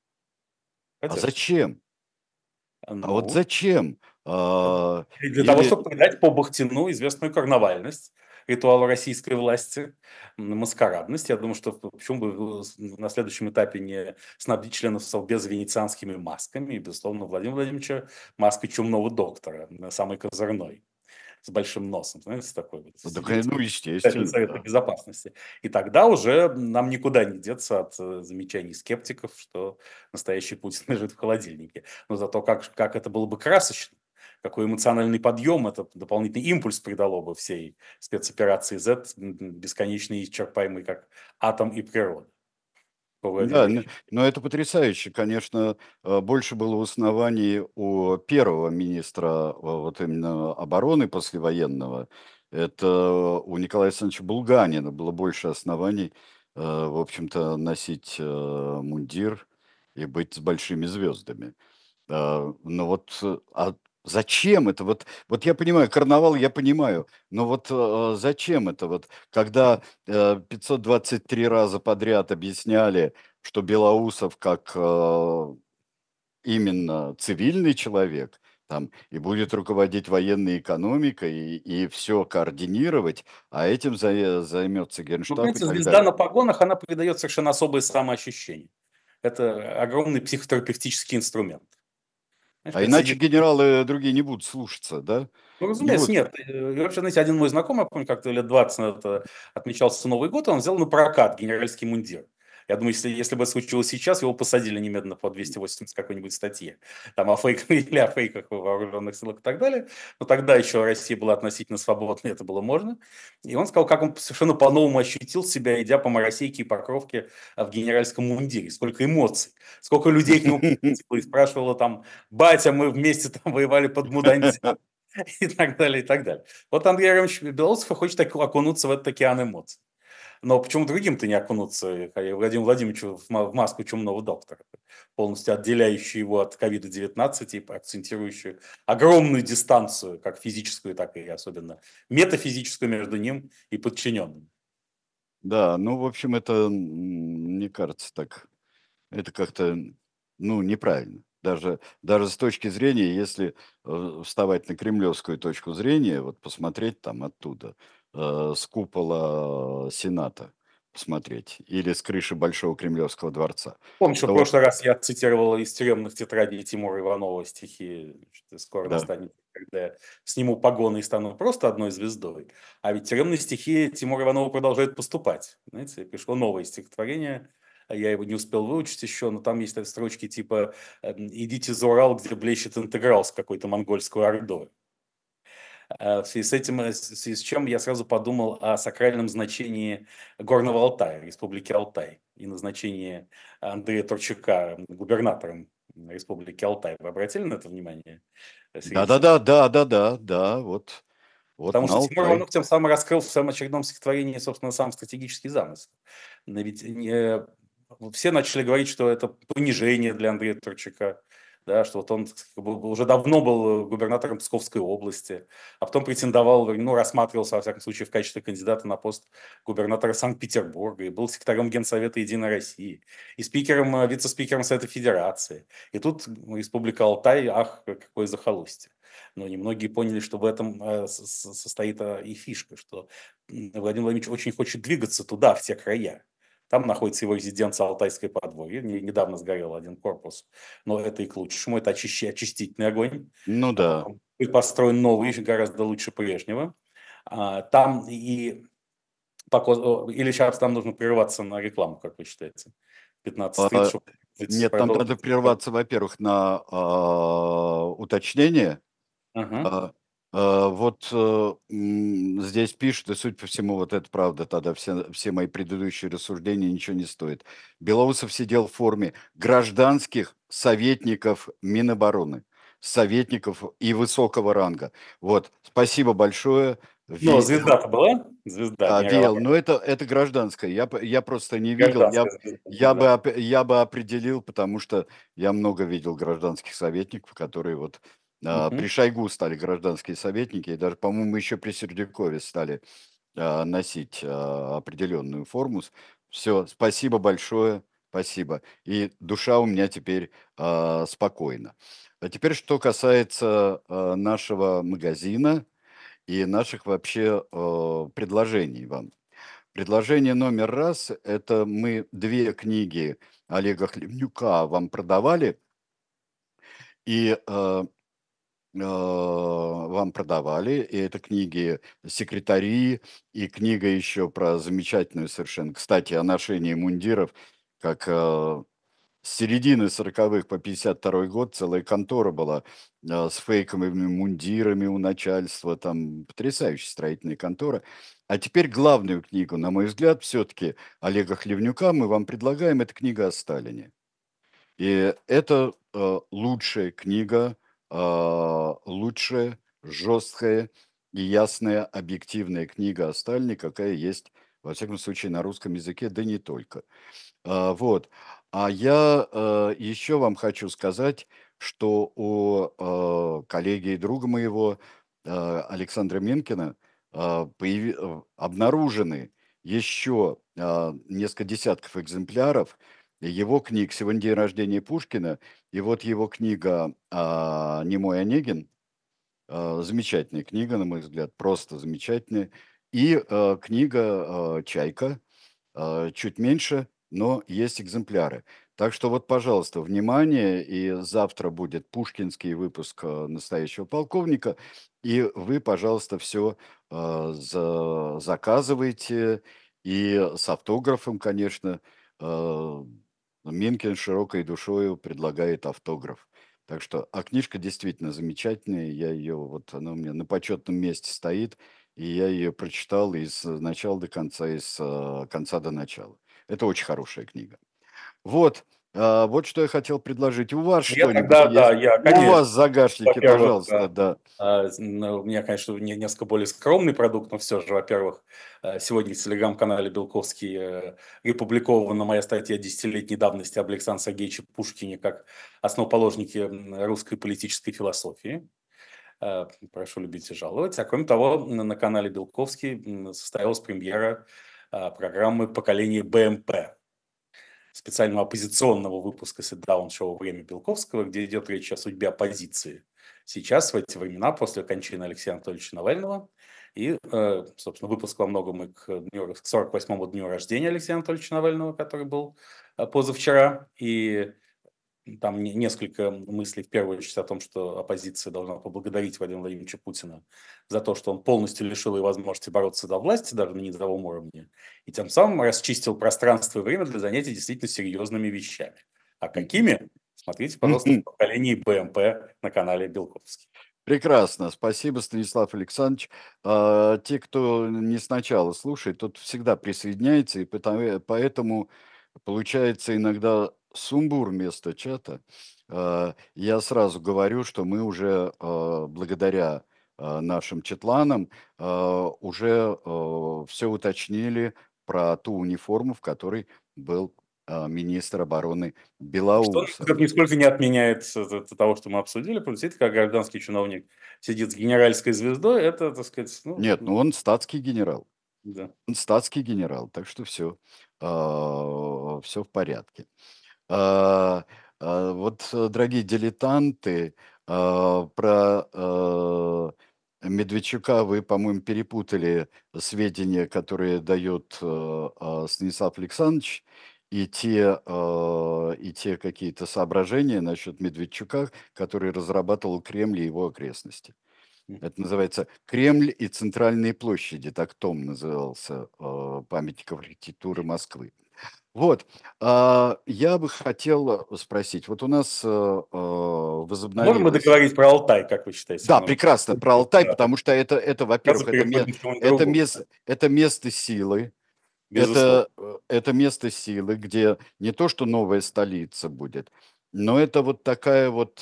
А Потешный. зачем? А вот Ну, зачем? для того, Или чтобы придать по Бахтину известную карнавальность ритуала российской власти, маскарадность. Я думаю, что почему бы на следующем этапе не снабдить членов Совбеза венецианскими масками, и, безусловно, Владимира Владимировича маской чумного доктора, самой козырной, с большим носом, знаете, такой вот, да, сидит ну, председатель естественно, Совета да. Безопасности. И тогда уже нам никуда не деться от замечаний скептиков, что настоящий Путин лежит в холодильнике. Но зато как это было бы красочно, какой эмоциональный подъем, это дополнительный импульс придало бы всей спецоперации Z, бесконечно исчерпаемый как атом и природа по Да, Владимиру Ильичу. но это потрясающе. Конечно, больше было оснований у первого министра, вот именно обороны послевоенного. Это у Николая Александровича Булганина было больше оснований, в общем-то, носить мундир и быть с большими звездами. Но вот, зачем это? Вот я понимаю, карнавал я понимаю, но вот, зачем это? Вот когда, 523 раза подряд объясняли, что Белоусов как, именно цивильный человек там и будет руководить военной экономикой и все координировать, а этим займется Ну, Генштаб и понимаете, так звезда далее. на погонах, она придает совершенно особое самоощущение. Это огромный психотерапевтический инструмент. Знаешь, А когда иначе сидит. генералы другие не будут слушаться, да? Ну, Не разумеется, будут. нет. И вообще, знаете, один мой знакомый, я помню, как-то лет 20 назад отмечался Новый год, он взял на прокат генеральский мундир. Я думаю, если бы это случилось сейчас, его посадили немедленно по 280 какой-нибудь статье. Там о фейках или о фейках в вооруженных силах и так далее. Но тогда еще Россия была относительно свободной, это было можно. И он сказал, как он совершенно по-новому ощутил себя, идя по Моросейке и Покровке в генеральском мундире. Сколько эмоций, сколько людей к нему подходило и спрашивало там: «Батя, мы вместе там воевали под Муданьцем», и так далее, и так далее. Вот Андрей Ярович Белоусов хочет окунуться в этот океан эмоций. Но почему другим-то не окунуться, Владимиру Владимировичу в маску чумного доктора, полностью отделяющую его от ковида-19 и акцентирующую огромную дистанцию, как физическую, так и особенно метафизическую между ним и подчиненным. Да, ну, в общем, это, мне кажется, так, это как-то, ну, неправильно. Даже с точки зрения, если вставать на кремлевскую точку зрения, вот посмотреть там оттуда, с купола Сената посмотреть, или с крыши Большого Кремлевского дворца, Помню, что в то прошлый раз я цитировал из тюремных тетрадей Тимура Иванова стихи, что скоро да. настанет, когда я сниму погоны и стану просто одной звездой. А ведь тюремные стихи Тимура Иванова продолжают поступать. Знаете, пришло новое стихотворение, я его не успел выучить еще, но там есть строчки типа «Идите за Урал, где блещет интеграл с какой-то монгольской ордой». В связи с этим, в связи с чем я сразу подумал о сакральном значении Горного Алтая, Республики Алтай, и назначении Андрея Турчака губернатором Республики Алтай. Вы обратили на это внимание, Сергей Александрович? Да-да-да, да-да-да, да, вот Потому на что Тимур Алтай. Иванов тем самым раскрыл в своем очередном стихотворении, собственно, сам стратегический замысел. Но ведь все начали говорить, что это понижение для Андрея Турчака, да, что вот он как бы уже давно был губернатором Псковской области, а потом претендовал, ну, рассматривался, во всяком случае, в качестве кандидата на пост губернатора Санкт-Петербурга, и был секретарем Генсовета Единой России, и спикером, вице-спикером Совета Федерации. И тут Республика Алтай, ах, какое захолустье. Но немногие поняли, что в этом состоит и фишка, что Владимир Владимирович очень хочет двигаться туда, в те края. Там находится его резиденция Алтайское подворье. Недавно сгорел один корпус, но это и к лучшему. Это очистительный огонь. Ну да. Будет построен новый, гораздо лучше прежнего. Там или сейчас там нужно прерываться на рекламу, как вы считаете? 15:30, А, чтобы Нет, там надо продолжить. прерваться, во-первых, на уточнение. Ага. А, вот, здесь пишут, и, судя по всему, вот это правда, тогда все мои предыдущие рассуждения ничего не стоят. Белоусов сидел в форме гражданских советников Минобороны, советников и высокого ранга. Вот, спасибо большое. Но звезда-то была? Звезда Да, генерала. но это гражданское. Я просто не видел. Гражданская звезда, да. Я бы определил, потому что я много видел гражданских советников, которые вот при Мгм. Шойгу стали гражданские советники, и даже, по-моему, еще при Сердюкове стали носить определенную форму. Все, спасибо большое, спасибо. И душа у меня теперь спокойна. А теперь, что касается нашего магазина и наших вообще предложений вам. Предложение номер раз – это мы 2 книги Олега Хлебнюка вам продавали, и вам продавали, и это книги «Секретари», и книга еще про замечательную совершенно, кстати, о ношении мундиров, как с середины 40-х по 52-й год целая контора была с фейковыми мундирами у начальства, там потрясающая строительная контора. А теперь главную книгу, на мой взгляд, все-таки Олега Хлевнюка мы вам предлагаем, это книга о Сталине. И это лучшая книга, лучшая, жесткая и ясная, объективная книга о Сталине, какая есть, во всяком случае, на русском языке, да не только. Вот. А я еще вам хочу сказать, что у коллеги и друга моего Александра Менкина обнаружены еще несколько десятков экземпляров его книг. Сегодня день рождения Пушкина, и вот его книга «Немой Онегин», замечательная книга, на мой взгляд, просто замечательная, и книга «Чайка», чуть меньше, но есть экземпляры. Так что вот, пожалуйста, внимание, и завтра будет пушкинский выпуск «Настоящего полковника», и вы, пожалуйста, все заказывайте, и с автографом, конечно. Минкин широкой душою предлагает автограф. Так что, а книжка действительно замечательная, я ее, вот она у меня на почетном месте стоит, и я ее прочитал из начала до конца, из конца до начала. Это очень хорошая книга. Вот, вот что я хотел предложить. У вас Я что-нибудь тогда, да, есть? я, У вас конечно, в загашнике, во-первых, пожалуйста, да. у меня, конечно, несколько более скромный продукт, но все же, во-первых, сегодня в телеграм-канале Белковский опубликована моя статья десятилетней давности об Александре Сергеевиче Пушкине как основоположнике русской политической философии. Прошу любить и жаловать. А кроме того, на канале Белковский состоялась премьера программы «Поколение БМП», специального оппозиционного выпуска сит-даун-шоу «Время Белковского», где идет речь о судьбе оппозиции сейчас, в эти времена, после кончины Алексея Анатольевича Навального. И, собственно, выпуск во многом и к 48-му дню рождения Алексея Анатольевича Навального, который был позавчера. И там несколько мыслей, в первую очередь, о том, что оппозиция должна поблагодарить Владимира Владимировича Путина за то, что он полностью лишил ее возможности бороться до власти, даже на низовом уровне, и тем самым расчистил пространство и время для занятий действительно серьезными вещами. А какими? Смотрите, пожалуйста, в поколении БМП на канале Белковский. Прекрасно. Спасибо, Станислав Александрович. Те, кто не сначала слушает, тот всегда присоединяется, и поэтому получается иногда сумбур вместо чата. Я сразу говорю, что мы уже благодаря нашим чатланам уже все уточнили про ту униформу, в которой был министр обороны Что Белоусов. нисколько не отменяет того, что мы обсудили. Действительно, как гражданский чиновник сидит с генеральской звездой, это, так сказать, ну, Нет, ну он статский генерал. да. Он статский генерал, так что все, все в порядке. А, вот, дорогие дилетанты, про Медведчука вы, по-моему, перепутали сведения, которые дает Станислав Александрович, и те какие-то соображения насчет Медведчука, которые разрабатывал Кремль и его окрестности. Это называется «Кремль и центральные площади», так том назывался, памятник архитектуры Москвы. Вот, я бы хотел спросить, вот у нас А можем мы возобновилась. договорить про Алтай, как вы считаете? Да, Мы прекрасно, про Алтай, да, потому что это, сразу во-первых, переходим к чему-нибудь другому. это место силы, Безусловно. это место силы, где не то, что новая столица будет, но это вот такая вот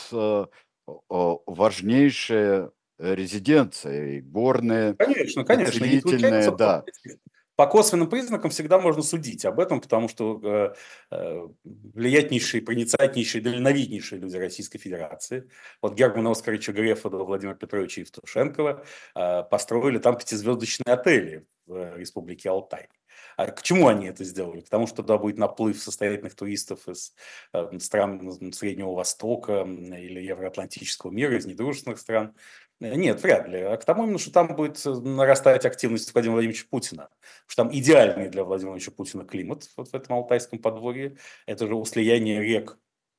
важнейшая резиденция, и горная, Конечно, и конечно. Не случайно, длительная, собственно, да. по косвенным признакам всегда можно судить об этом, потому что влиятельнейшие, проницательнейшие, дальновиднейшие люди Российской Федерации, от Германа Оскаровича Грефа до Владимира Петровича Евтушенкова, построили там пятизвездочные отели в Республике Алтай. А к чему они это сделали? К тому, что туда будет наплыв состоятельных туристов из стран Среднего Востока или Евроатлантического мира, из недружественных стран. Нет, вряд ли. А к тому именно, что там будет нарастать активность Владимира Владимировича Путина. Потому что там идеальный для Владимира Владимировича Путина климат вот в этом Алтайском подворье. Это же у слияния рек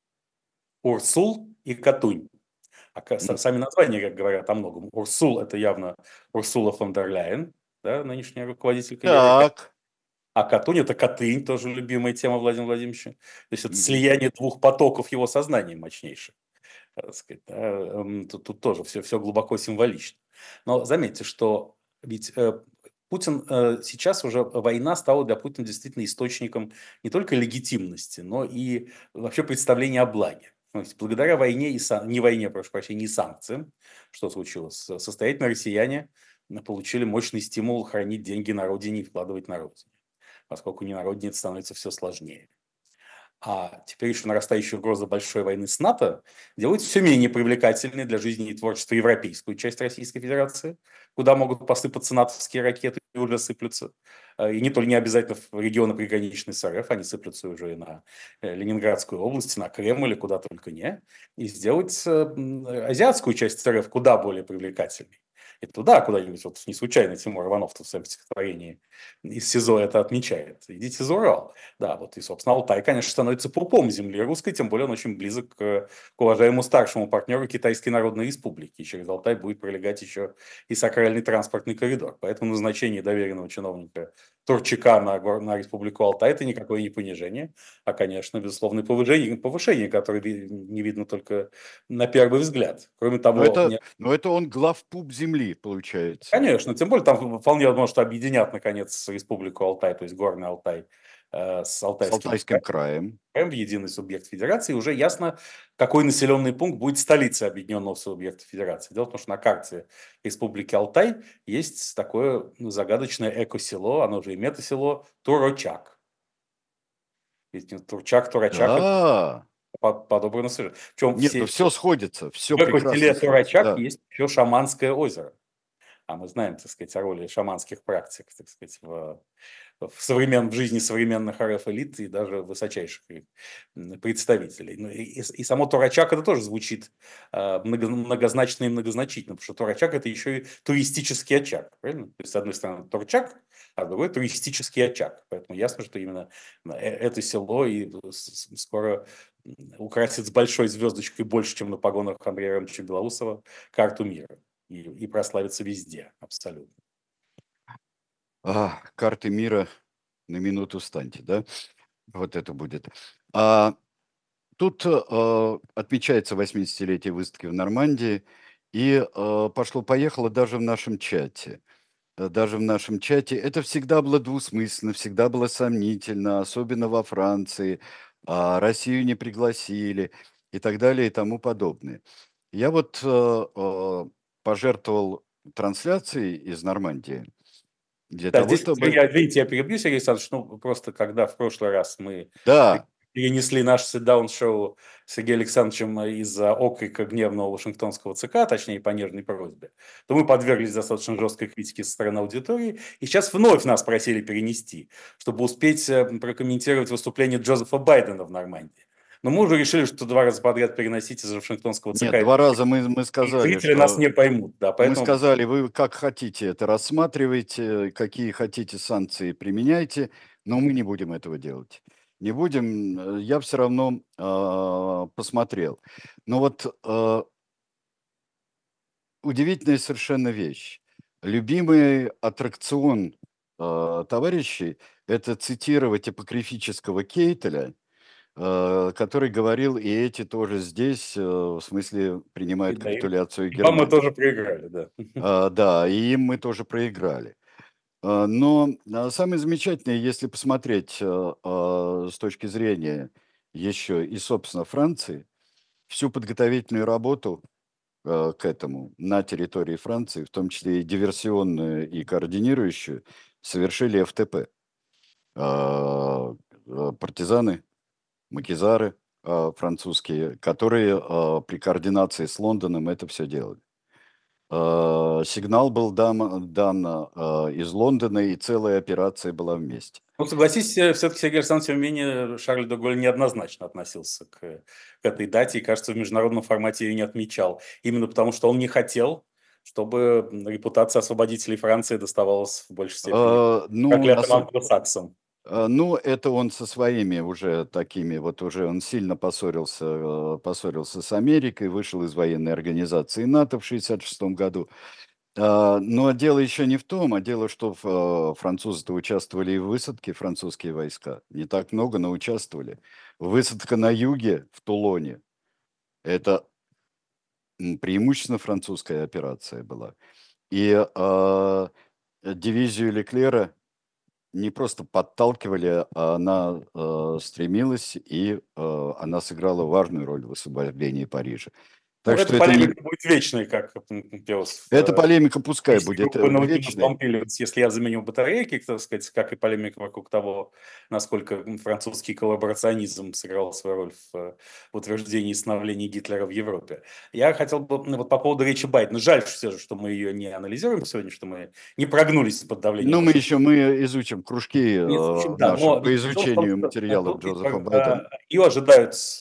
Урсул и Катунь. Сами названия рек говорят о многом. Урсул – это явно Урсула фон дер Ляйен, да, нынешняя руководителька Еврокомиссии. Так. А Катунь – это Катынь, тоже любимая тема Владимира Владимировича. То есть это Мгм. слияние двух потоков его сознания мощнейших. Так сказать, да, тут тоже все глубоко символично. Но заметьте, что ведь Путин сейчас уже война стала для Путина действительно источником не только легитимности, но и вообще представления о благе. То есть благодаря войне не войне, прошу прощения, не санкциям, что случилось, состоятельные россияне получили мощный стимул хранить деньги на родине и вкладывать на родине, поскольку не на родине это становится все сложнее. А теперь еще нарастающая угроза большой войны с НАТО делает все менее привлекательной для жизни и творчества европейскую часть Российской Федерации, куда могут посыпаться натовские ракеты и уже сыплются. И не только не обязательно в регионы приграничные с РФ, они сыплются уже и на Ленинградскую область, на Кремль или куда только не. И сделать азиатскую часть РФ куда более привлекательной. И туда куда-нибудь, вот не случайно Тимур Иванов в своем стихотворении из СИЗО это отмечает. Идите за Урал. Да, вот и, собственно, Алтай, конечно, становится пупом земли русской, тем более он очень близок к уважаемому старшему партнеру Китайской Народной Республики. И через Алтай будет пролегать еще и сакральный транспортный коридор. Поэтому назначение доверенного чиновника Турчака на Республику Алтай – это никакое не понижение, а, конечно, безусловно, повышение, которое не видно только на первый взгляд. Кроме Но того, это он главпуп земли, получается. конечно, тем более там вполне возможно, что объединят, наконец, Республику Алтай, то есть Горный Алтай, с С Алтайским Алтайским краем. краем в единый субъект федерации. И уже ясно, какой населенный пункт будет столицей объединенного субъекта федерации. Дело в том, что на карте Республики Алтай есть такое загадочное эко-село, оно же и мета-село Турочак. Ведь Турчак, Турочак – это Да. подобрано совершенно. Причем Нет, ну все сходится, все в эко-селе прекрасно сходится, Турочак да. есть еще шаманское озеро. А мы знаем, так сказать, о роли шаманских практик, так сказать, в жизни современных РФ-элит и даже высочайших представителей. Ну, и само Торачак это тоже звучит многозначно и многозначительно, потому что Торачак это еще и туристический очаг, правильно? То есть, с одной стороны, Торчак, а с другой туристический очаг. Поэтому ясно, что именно это село и скоро украсит с большой звездочкой больше, чем на погонах Андрея Ивановича Белоусова, карту мира. И прославится везде, абсолютно. Карты мира на минуту станьте, да? Вот это будет. А, Тут отмечается 80-летие выставки в Нормандии, И пошло-поехало даже в нашем чате. Даже в нашем чате. Это всегда было двусмысленно, всегда было сомнительно, особенно во Франции. Россию не пригласили и так далее и тому подобное. Я вот пожертвовал трансляцией из Нормандии для Да, того, здесь, чтобы... видите, я перебью, Сергей Александрович, ну, просто когда в прошлый раз мы Да, перенесли наш sit-down-шоу с Сергеем Александровичем из-за окрика гневного Вашингтонского ЦК, точнее, по нежной просьбе, то мы подверглись достаточно жесткой критике со стороны аудитории, и сейчас вновь нас просили перенести, чтобы успеть прокомментировать выступление Джозефа Байдена в Нормандии. Но мы уже решили, что 2 раза подряд переносить из-за Вашингтонского ЦК, нет, 2 раза мы и сказали, зрители нас что... не поймут, да, Мы поэтому... сказали, вы как хотите это рассматривайте, какие хотите санкции применяйте, но мы не будем этого делать. Не будем, я все равно посмотрел. Но вот удивительная совершенно вещь. Любимый аттракцион товарищей – это цитировать апокрифического Кейтеля, который говорил, и эти тоже здесь, в смысле, принимают Да, капитуляцию и вам мы Германии. тоже проиграли, да. Да, и им мы тоже проиграли. Но самое замечательное, если посмотреть с точки зрения еще и, собственно, Франции, всю подготовительную работу к этому на территории Франции, в том числе и диверсионную, и координирующую, совершили ФТП. Партизаны, макизары французские, которые при координации с Лондоном это все делали. Сигнал был дан из Лондона, и целая операция была вместе. Ну, согласись, все-таки Сергей Александрович, тем не менее, Шарль де Голль неоднозначно относился к этой дате и, кажется, в международном формате ее не отмечал. Именно потому, что он не хотел, чтобы репутация освободителей Франции доставалась в большей степени Ну, проклятым англосаксам. ну, это он со своими уже такими, вот уже он сильно поссорился с Америкой, вышел из военной организации НАТО в 1966 году. Но дело еще не в том, а дело, что французы-то участвовали и в высадке, французские войска. Не так много, но участвовали. Высадка на юге, в Тулоне, это преимущественно французская операция была. И дивизию Леклера не просто подталкивали, а она стремилась, и она сыграла важную роль в освобождении Парижа. Ну, Так эта что это не... полемика будет вечной, как пелось Эта полемика пускай песни будет группы Наутилус вечной. Помпилиус, если я заменю батарейки, так сказать, как и полемика вокруг того, насколько французский коллаборационизм сыграл свою роль в утверждении и становлении Гитлера в Европе. Я хотел бы вот по поводу речи Байдена. Жаль все же, что мы ее не анализируем сегодня, что мы не прогнулись под давлением Ну, Вашингтона. мы изучим кружки Не исключим, да, наши но по дело в том, изучению что материалов тут Джозефа Байдена. ее ожидают с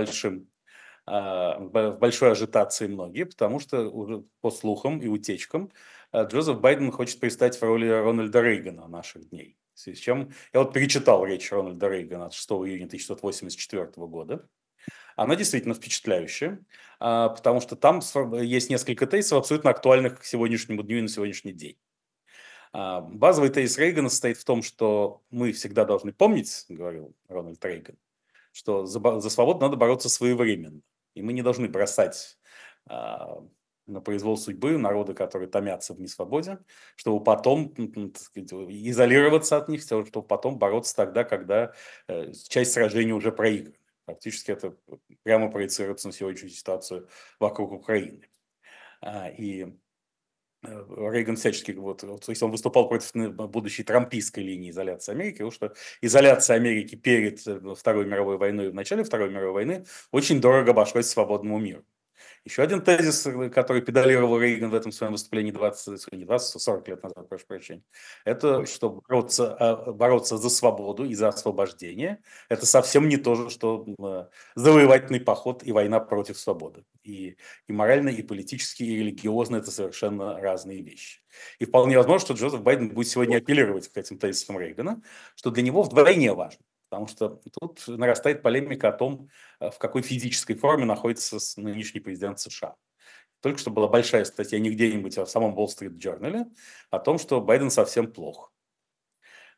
в большой ажитации многие, потому что уже по слухам и утечкам Джозеф Байден хочет предстать в роли Рональда Рейгана наших дней. В связи с чем я вот перечитал речь Рональда Рейгана от 6 июня 1984 года. Она действительно впечатляющая, потому что там есть несколько тезисов, абсолютно актуальных к сегодняшнему дню и на сегодняшний день. Базовый тезис Рейгана состоит в том, что мы всегда должны помнить, говорил Рональд Рейган, что за свободу надо бороться своевременно. И мы не должны бросать на произвол судьбы народы, которые томятся в несвободе, чтобы потом так сказать, изолироваться от них, чтобы потом бороться тогда, когда часть сражений уже проиграна. Фактически это прямо проецируется на сегодняшнюю ситуацию вокруг Украины. И Рейган всячески, то есть он выступал против будущей трампистской линии изоляции Америки, потому что изоляция Америки перед Второй мировой войной и в начале Второй мировой войны очень дорого обошлась свободному миру. Еще один тезис, который педалировал Рейган в этом своем выступлении 40 лет назад, прошу прощения, это что бороться за свободу и за освобождение, это совсем не то же, что завоевательный поход и война против свободы. И морально, и политически, и религиозно это совершенно разные вещи. И вполне возможно, что Джозеф Байден будет сегодня апеллировать к этим тезисам Рейгана, что для него вдвойне важно. Потому что тут нарастает полемика о том, в какой физической форме находится нынешний президент США. Только что была большая статья не где-нибудь, а в самом Wall Street Journal о том, что Байден совсем плох.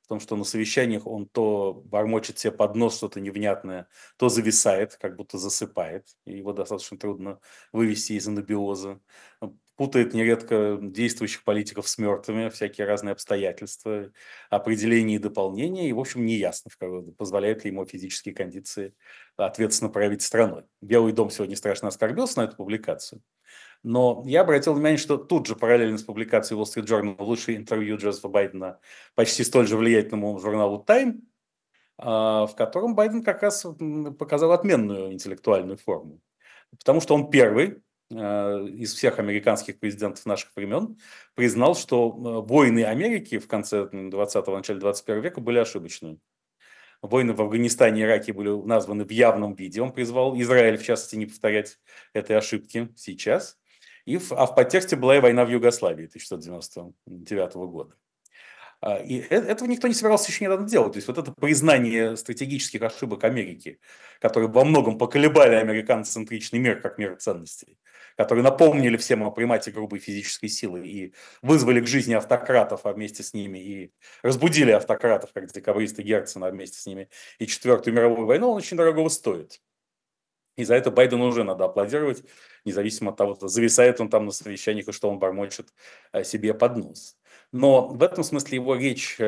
в том, что на совещаниях он то бормочет себе под нос что-то невнятное, то зависает, как будто засыпает, и его достаточно трудно вывести из анабиоза. Путает нередко действующих политиков с мертвыми, всякие разные обстоятельства, определения и дополнения, и, в общем, неясно, позволяют ли ему физические кондиции ответственно править страной. Белый дом сегодня страшно оскорбился на эту публикацию, но я обратил внимание, что тут же параллельно с публикацией Wall Street Journal лучшее интервью Джозефа Байдена почти столь же влиятельному журналу Time, в котором Байден как раз показал отменную интеллектуальную форму. Потому что он первый из всех американских президентов наших времен признал, что войны Америки в конце 20-го, начале 21 века были ошибочными. Войны в Афганистане и Ираке были названы в явном виде. Он призвал Израиль, в частности, не повторять этой ошибки сейчас. А в подтексте была и война в Югославии 1999 года. И этого никто не собирался еще недавно делать. То есть вот это признание стратегических ошибок Америки, которые во многом поколебали американоцентричный мир как мир ценностей, которые напомнили всем о примате грубой физической силы и вызвали к жизни автократов, а вместе с ними и разбудили автократов, как декабристы Герцена, а вместе с ними и Четвертую мировую войну, он очень дорого стоит. И за это Байдену уже надо аплодировать, независимо от того, зависает он там на совещаниях и что он бормочет себе под нос. Но в этом смысле его речь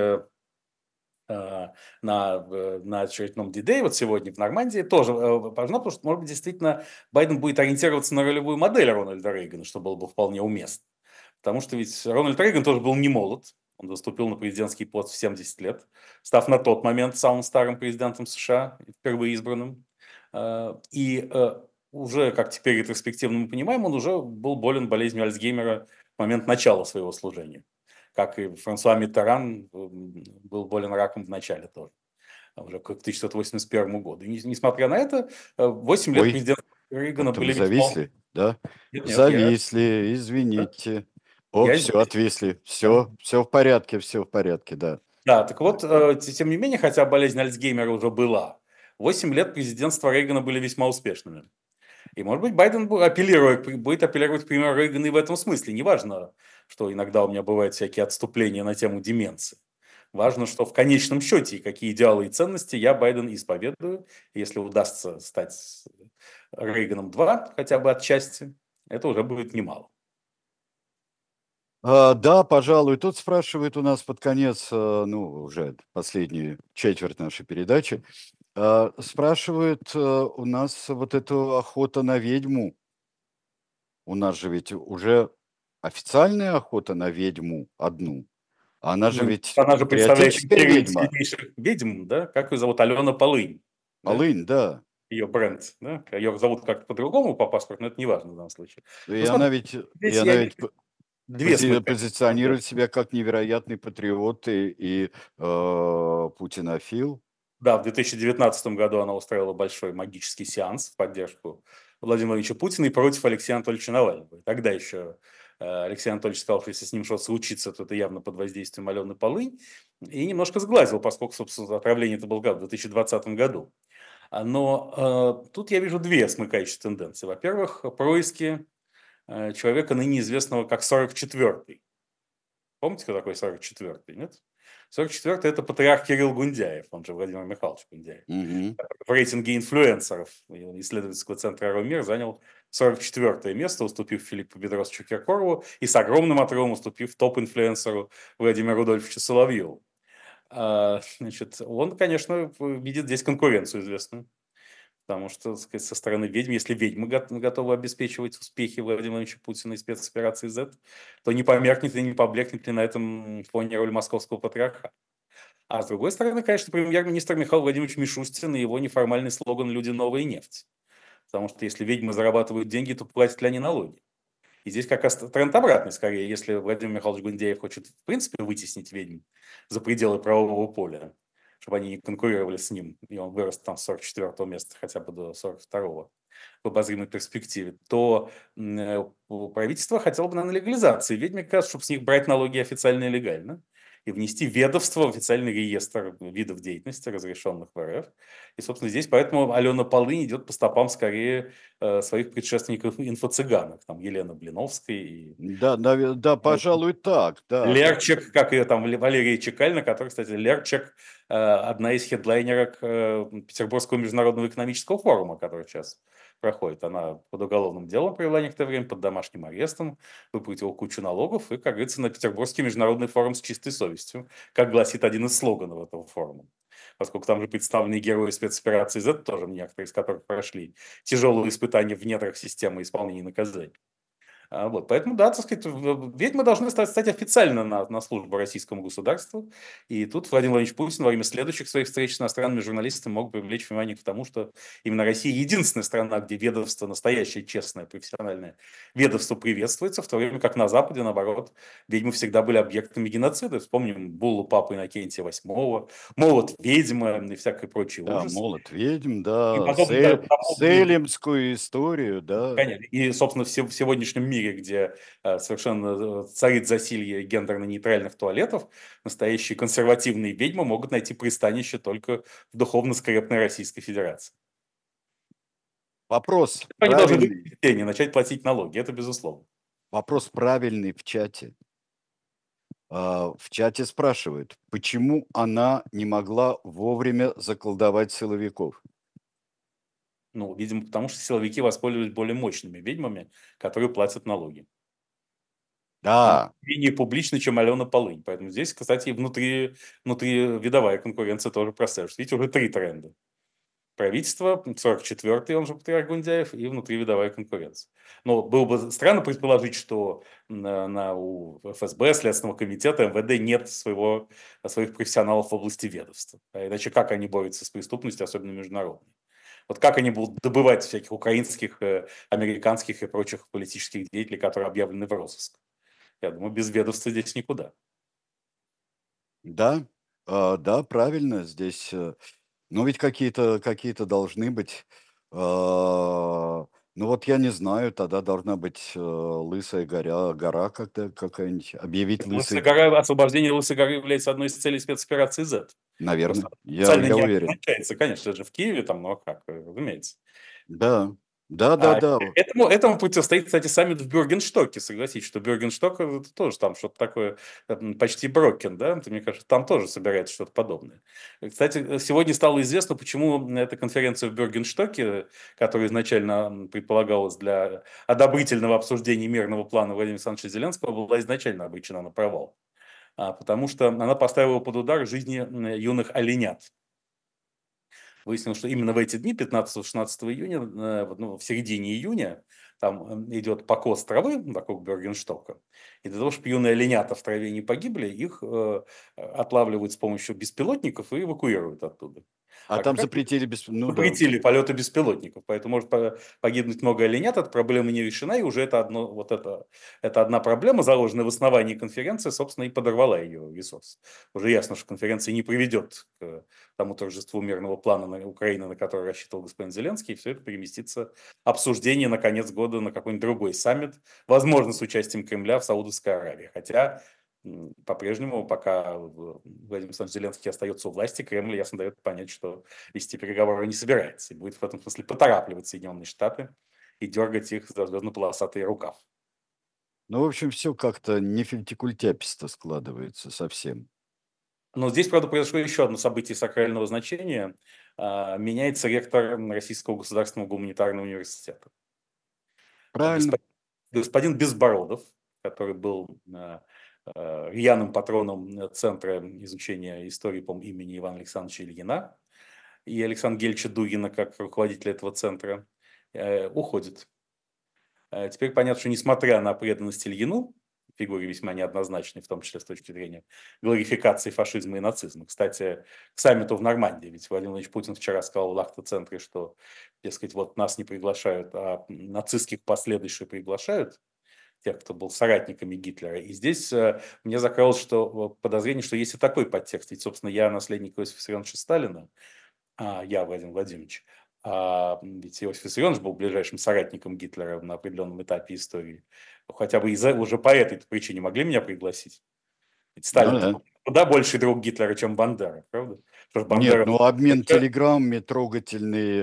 на очередном D-Day вот сегодня в Нормандии тоже важна, потому что, может быть, действительно Байден будет ориентироваться на ролевую модель Рональда Рейгана, что было бы вполне уместно. Потому что ведь Рональд Рейган тоже был не молод. Он заступил на президентский пост в 70 лет, став на тот момент самым старым президентом США, впервые избранным. И уже, как теперь ретроспективно мы понимаем, он уже был болен болезнью Альцгеймера в момент начала своего служения. Как и Франсуа Миттеран был болен раком в начале тоже, уже к 1981 году. И несмотря на это, 8 лет Ой, президента Рейгана как-то вы были весьма... зависли, да? Нет, Зависли, извините. О, я все, здесь. отвисли. Да. Все в порядке, да. Да, так Да. вот, тем не менее, хотя болезнь Альцгеймера уже была, 8 лет президентства Рейгана были весьма успешными. И, может быть, Байден будет апеллировать к примеру Рейгана и в этом смысле. Неважно, что иногда у меня бывают всякие отступления на тему деменции. Важно, что в конечном счете, и какие идеалы и ценности я Байден исповедую. Если удастся стать Рейганом 2, хотя бы отчасти, это уже будет немало. Да, пожалуй, тут спрашивают у нас под конец, ну, уже последнюю четверть нашей передачи, спрашивают у нас вот эту охота на ведьму. У нас же ведь уже официальная охота на ведьму одну. Она же Ну, ведь она же представляет патриотическая империю ведьма. сильнейших ведьм, да? Как ее зовут? Алена Полынь. Да? Полынь, да. Ее бренд. Да? Ее зовут как-то по-другому по паспорту, но это не важно в данном случае. И Ну, она смотри, ведь, и здесь она я ведь вижу две смыкающиеся позиционирует тенденции. себя как невероятный патриот и путинофил. Да, в 2019 году она устроила большой магический сеанс в поддержку Владимира Владимировича Путина и против Алексея Анатольевича Навального. И тогда еще Алексей Анатольевич сказал, что если с ним что-то случится, то это явно под воздействием Алены Полынь. И немножко сглазил, поскольку, собственно, отравление это было в 2020 году. Но тут я вижу две смыкающиеся тенденции. Во-первых, происки человека, ныне известного как 44-й. Помните, кто такой 44-й, нет? 44-й – это патриарх Кирилл Гундяев, он же Владимир Михайлович Гундяев. Мгм. В рейтинге инфлюенсеров исследовательского центра «Ромир» занял 44-е место, уступив Филиппу Бедросовичу Киркорову и с огромным отрывом уступив топ-инфлюенсеру Владимиру Рудольфовичу Соловьеву. Значит, он, конечно, видит здесь конкуренцию известную. Потому что, так сказать, со стороны ведьм, если ведьмы готовы обеспечивать успехи Владимира Владимировича Путина и спецоперации Z, то не померкнет и не поблекнет ли на этом фоне роль московского патриарха. А с другой стороны, конечно, премьер-министр Михаил Владимирович Мишустин и его неформальный слоган «Люди, новая нефть». Потому что если ведьмы зарабатывают деньги, то платят ли они налоги? И здесь как раз тренд обратный скорее. Если Владимир Михайлович Гундяев хочет в принципе вытеснить ведьм за пределы правового поля, чтобы они не конкурировали с ним, и он вырос там с 44-го места хотя бы до 42-го в обозримой перспективе, то правительство хотело бы, наверное, легализации ведьм, как раз, чтобы с них брать налоги официально и легально. и внести ведомство в официальный реестр видов деятельности, разрешенных в РФ. И, собственно, здесь поэтому Алена Полынь идет по стопам скорее своих предшественников инфо-цыганок, там Елена Блиновская и Да, да, пожалуй, так, да. Лерчик, как ее там, Валерия Чекальна, которая, кстати, Лерчик, одна из хедлайнерок Петербургского международного экономического форума, который сейчас проходит. Она под уголовным делом провела некоторое время, под домашним арестом, выплатила кучу налогов и, как говорится, на Петербургский международный форум с чистой совестью, как гласит один из слоганов этого форума. Поскольку там же представлены герои спецоперации Z, тоже некоторые из которых прошли тяжелые испытания в недрах системы исполнения наказаний. Вот, поэтому, да, так сказать, ведьмы должны стать официально на службу российскому государству. И тут Владимир Владимирович Путин во время следующих своих встреч с иностранными журналистами мог привлечь внимание к тому, что именно Россия единственная страна, где ведомство, настоящее, честное, профессиональное ведомство приветствуется, в то время как на Западе, наоборот, ведьмы всегда были объектами геноцида. Вспомним буллу папы Иннокентия VIII, молот ведьмы и всякий прочий Да, ужас. молот ведьм, И да, подобные Селимскую историю, да. конечно. И, собственно, в сегодняшнем мире, где совершенно царит засилье гендерно-нейтральных туалетов, настоящие консервативные ведьмы могут найти пристанище только в духовно-скрепной Российской Федерации. Вопрос Они должны быть правильный, в тени, начать платить налоги, это безусловно. вопрос правильный в чате. В чате спрашивают, почему она не могла вовремя заколдовать силовиков? Ну, видимо, потому что силовики воспользовались более мощными ведьмами, которые платят налоги. И Да, менее публично, чем Алена Полынь. Поэтому здесь, кстати, внутривидовая конкуренция тоже прослеживается. Видите, уже 3 тренда. Правительство, 44-й, он же патриарх Гундяев, и внутривидовая конкуренция. Но было бы странно предположить, что у ФСБ, Следственного комитета, МВД нет своих профессионалов в области ведомства. А иначе как они борются с преступностью, особенно международной? Вот как они будут добывать всяких украинских, американских и прочих политических деятелей, которые объявлены в розыск? Я думаю, без ведомства здесь никуда. да, да, правильно, здесь, ну, ведь какие-то должны быть, ну, вот я не знаю, тогда должна быть, лысая гора как-то какая-нибудь, объявить Лысая лысый, гора, освобождение Лысой горы является одной из целей спецоперации Z. Просто наверное, официально я не уверен. обозначается, конечно же, в Киеве, там, ну а как, разумеется. Да, А да-да-да. этому противостоит, кстати, саммит в Бюргенштоке. Согласитесь, что Бюргеншток это тоже там что-то такое почти Брокен, да? Это, мне кажется, там тоже собирается что-то подобное. Кстати, сегодня стало известно, почему эта конференция в Бюргенштоке, которая изначально предполагалась для одобрительного обсуждения мирного плана Владимира Александровича Зеленского, была изначально обречена на провал. Потому что она поставила под удар жизни юных оленят. Выяснилось, что именно в эти дни, 15-16 июня, в середине июня, там идет покос травы вокруг Бергенштока. И для того, чтобы юные оленята в траве не погибли, их отлавливают с помощью беспилотников и эвакуируют оттуда. А А как там раз запретили ну да. запретили полеты беспилотников, поэтому может погибнуть много оленят, эта проблема не решена, и уже это одна проблема, заложенная в основании конференции, собственно, и подорвала ее ресурс. Уже ясно, что конференция не приведет к тому торжеству мирного плана на Украины, на который рассчитывал господин Зеленский, и все это переместится обсуждение на конец года на какой-нибудь другой саммит, возможно, с участием Кремля в Саудовской Аравии. Хотя по-прежнему, пока Владимир Александрович Зеленский остается у власти, Кремль ясно дает понять, что вести переговоры не собирается. И будет в этом смысле поторапливать Соединенные Штаты и дергать их за звездно-полосатый рукав. Ну, в общем, все как-то не финтикультяписто складывается совсем. Но здесь, правда, произошло еще одно событие сакрального значения. Меняется ректор Российского государственного гуманитарного университета. Правильно. Господин Безбородов, который был рьяным патроном Центра изучения истории, по имени Ивана Александровича Ильина, и Александра Гельча Дугина, как руководитель этого центра, уходит. Теперь понятно, что несмотря на преданность Ильину, фигуре весьма неоднозначной, в том числе с точки зрения глорификации фашизма и нацизма. Кстати, к саммиту в Нормандии, ведь Владимир Владимирович Путин вчера сказал в Лахта-центре, что, дескать, вот нас не приглашают, а нацистских последующих приглашают, тех, кто был соратниками Гитлера. И здесь мне закралось, что подозрение, что есть и такой подтекст. Ведь, собственно, я наследник Иосифа Виссарионовича Сталина, я Владимир Владимирович. Ведь Иосиф Виссарионович был ближайшим соратником Гитлера на определенном этапе истории. Хотя бы уже по этой причине могли меня пригласить. Ведь Ну Сталин да. куда больший друг Гитлера, чем Бандера, правда? Потому что Нет, Бандера... ну обмен телеграммами трогательный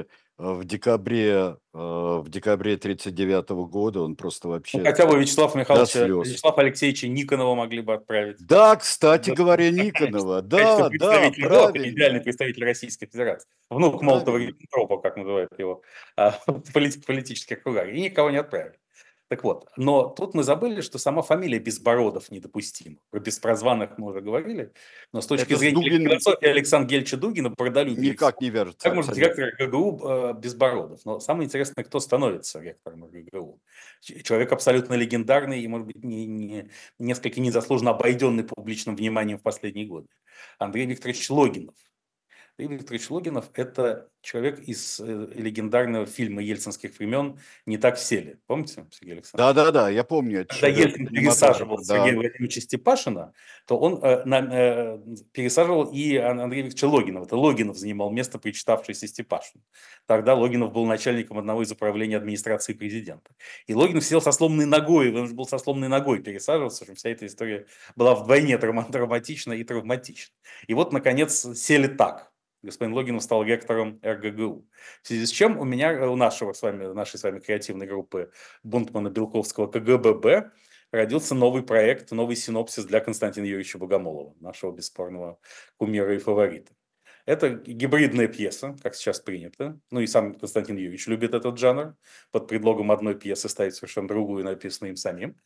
в декабре 1939 года, он просто Ну, вообще хотя бы до слез. Вячеслава Алексеевича Никонова могли бы отправить. Да, кстати В говоря, Никонова, качестве да, да, представителя, ну, идеальный правильно, представитель Российской Федерации. Внук правильно. Молотова-Риббентропа, как называют его в политических кругах. И никого не отправили. Так вот, но тут мы забыли, что сама фамилия Безбородов недопустима. Про беспрозванных мы уже говорили, но с точки Это с зрения Дугин философии Александра Гельча Дугина, продолюбили никак не вяжется как может быть абсолютно. ректор ГГУ Безбородов? Но самое интересное, кто становится ректором ГГУ. Человек абсолютно легендарный и, может быть, несколько незаслуженно обойденный публичным вниманием в последние годы. Андрей Викторович Логинов. Андрей Викторович Логинов – это человек из легендарного фильма ельцинских времен «Не так все ли». Помните, Сергей Александрович? Да-да-да, я помню, это Когда шедевр Ельцин пересаживал кинематографа, Сергея да. Владимировича Степашина, то он пересаживал и Андрея Викторовича Логинова. Это Логинов занимал место, причитавшееся Степашину. Тогда Логинов был начальником одного из управлений администрации президента. И Логинов сидел со сломанной ногой, он же был со сломанной ногой пересаживался, что вся эта история была вдвойне драматична и травматична. И вот, наконец, сели так. Господин Логинов стал ректором РГГУ. В связи с чем у нашей с вами креативной группы Бунтмана-Белковского КГББ родился новый проект, новый синопсис для Константина Юрьевича Богомолова, нашего бесспорного кумира и фаворита. Это гибридная пьеса, как сейчас принято. Ну и сам Константин Юрьевич любит этот жанр. Под предлогом одной пьесы ставить совершенно другую, написанную им самим.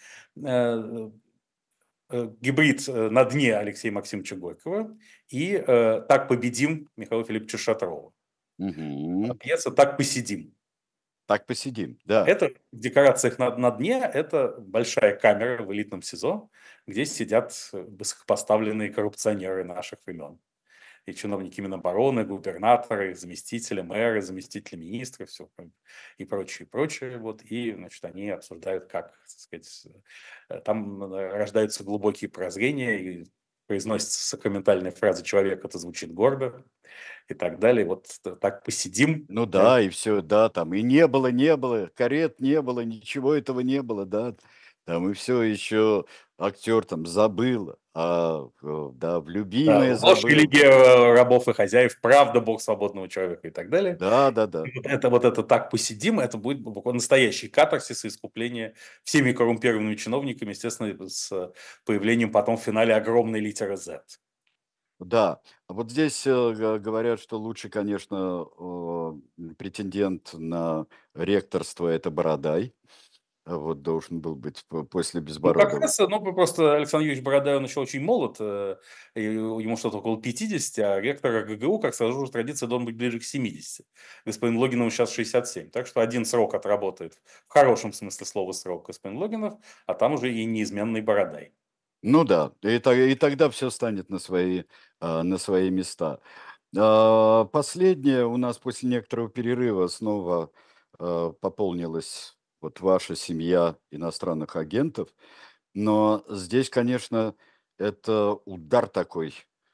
Гибрид «На дне» Алексея Максимовича Горького и «Так победим» Михаила Филипповича Шатрова. Мгм. Пьеса «Так посидим». Так посидим, да. Это в декорациях на дне, это большая камера в элитном СИЗО, где сидят высокопоставленные коррупционеры наших времен. И чиновники Минобороны, губернаторы, заместители мэра, заместители министра, все, и прочее, и прочее. Вот, и, значит, они обсуждают, как, так сказать, там рождаются глубокие прозрения, и произносятся сакраментальные фразы «человек» это звучит гордо, и так далее. Вот так посидим. Ну да, и все, да, там и не было, карет не было, ничего этого не было, да. Там и все еще актер там забыл, да, в Да, любимое ложь, забыл. религия рабов и хозяев, правда, Бог свободного человека и так далее. Да-да-да. Вот это так посидим, это будет буквально настоящий катарсис и искупление всеми коррумпированными чиновниками, естественно, с появлением потом в финале огромной литеры Z. Да, вот здесь, говорят, что лучший, конечно, претендент на ректорство — это Бородай. Вот должен был быть после Ну, как Безбородова. раз, просто Александр Юрьевич Бородай, он еще очень молод, и ему что-то около 50, а ректор ГГУ, как сразу же традиция, должен быть ближе к 70. Господин Логинов сейчас 67. Так что один срок отработает, в хорошем смысле слова срок, господин Логинов, а там уже и неизменный Бородай. Ну да, и тогда все станет на свои места. Последнее у нас после некоторого перерыва снова, пополнилась вот ваша семья иностранных агентов. Но здесь, конечно, это удар такой,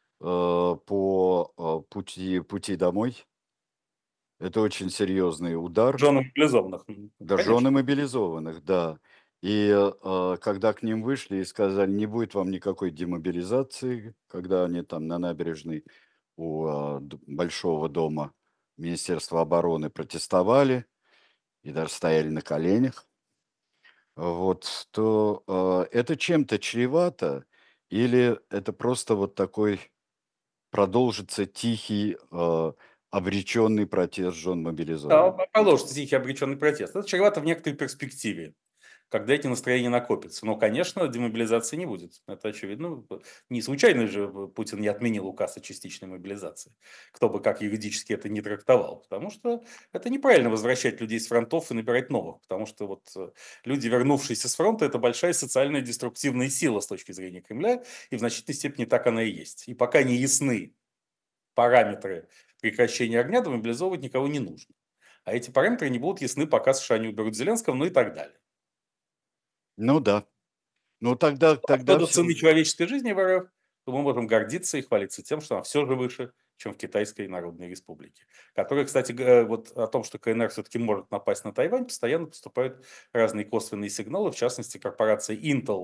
по пути домой. Это очень серьезный удар. Жены мобилизованных, Да, жены конечно. мобилизованных, да. И, когда к ним вышли и сказали: "Не будет вам никакой демобилизации", когда они там на набережной у, Большого дома Министерства обороны протестовали и даже стояли на коленях, вот, то, это чем-то чревато или это просто вот такой продолжится тихий, обреченный протест жен Да, мобилизованных? продолжится тихий обреченный протест. Это чревато в некоторой перспективе, когда эти настроения накопятся. Но, конечно, демобилизации не будет. Это очевидно. Не случайно же Путин не отменил указ о частичной мобилизации. Кто бы как юридически это не трактовал. Потому что это неправильно возвращать людей с фронтов и набирать новых. Потому что вот люди, вернувшиеся с фронта, это большая социальная деструктивная сила с точки зрения Кремля. И в значительной степени так она и есть. И пока не ясны параметры прекращения огня, демобилизовывать никого не нужно. А эти параметры не будут ясны, пока США не уберут Зеленского, ну и так далее. Ну да. Ну тогда До цены все. человеческой жизни в РФ, то мы можем гордиться и хвалиться тем, что она все же выше, чем в Китайской Народной Республике. Которая, кстати, вот о том, что КНР все-таки может напасть на Тайвань, постоянно поступают разные косвенные сигналы. В частности, корпорация Intel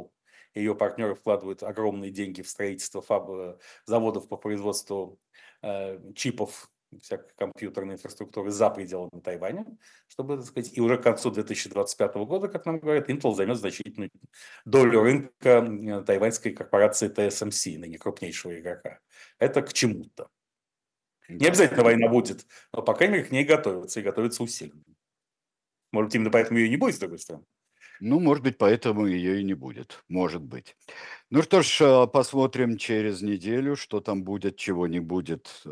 ее партнеры вкладывают огромные деньги в строительство заводов по производству чипов всякой компьютерной инфраструктуры за пределами Тайваня, чтобы, так сказать, и уже к концу 2025 года, как нам говорят, Intel займет значительную долю рынка тайваньской корпорации TSMC, ныне крупнейшего игрока. Это к чему-то. Не Да. обязательно война будет, но, по крайней мере, к ней готовятся, и готовятся усиленно. Может, именно поэтому ее и не будет, с другой стороны. Ну, может быть, поэтому ее и не будет. Может быть. Ну что ж, посмотрим через неделю, что там будет, чего не будет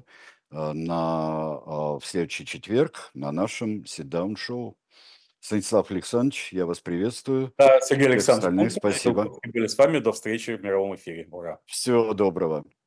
в следующий четверг на нашем Sit-Down шоу. Станислав Александрович, я вас приветствую. Да, Сергей Всех Александрович, остальных спасибо. были с вами. До встречи в мировом эфире. Ура! Всего доброго.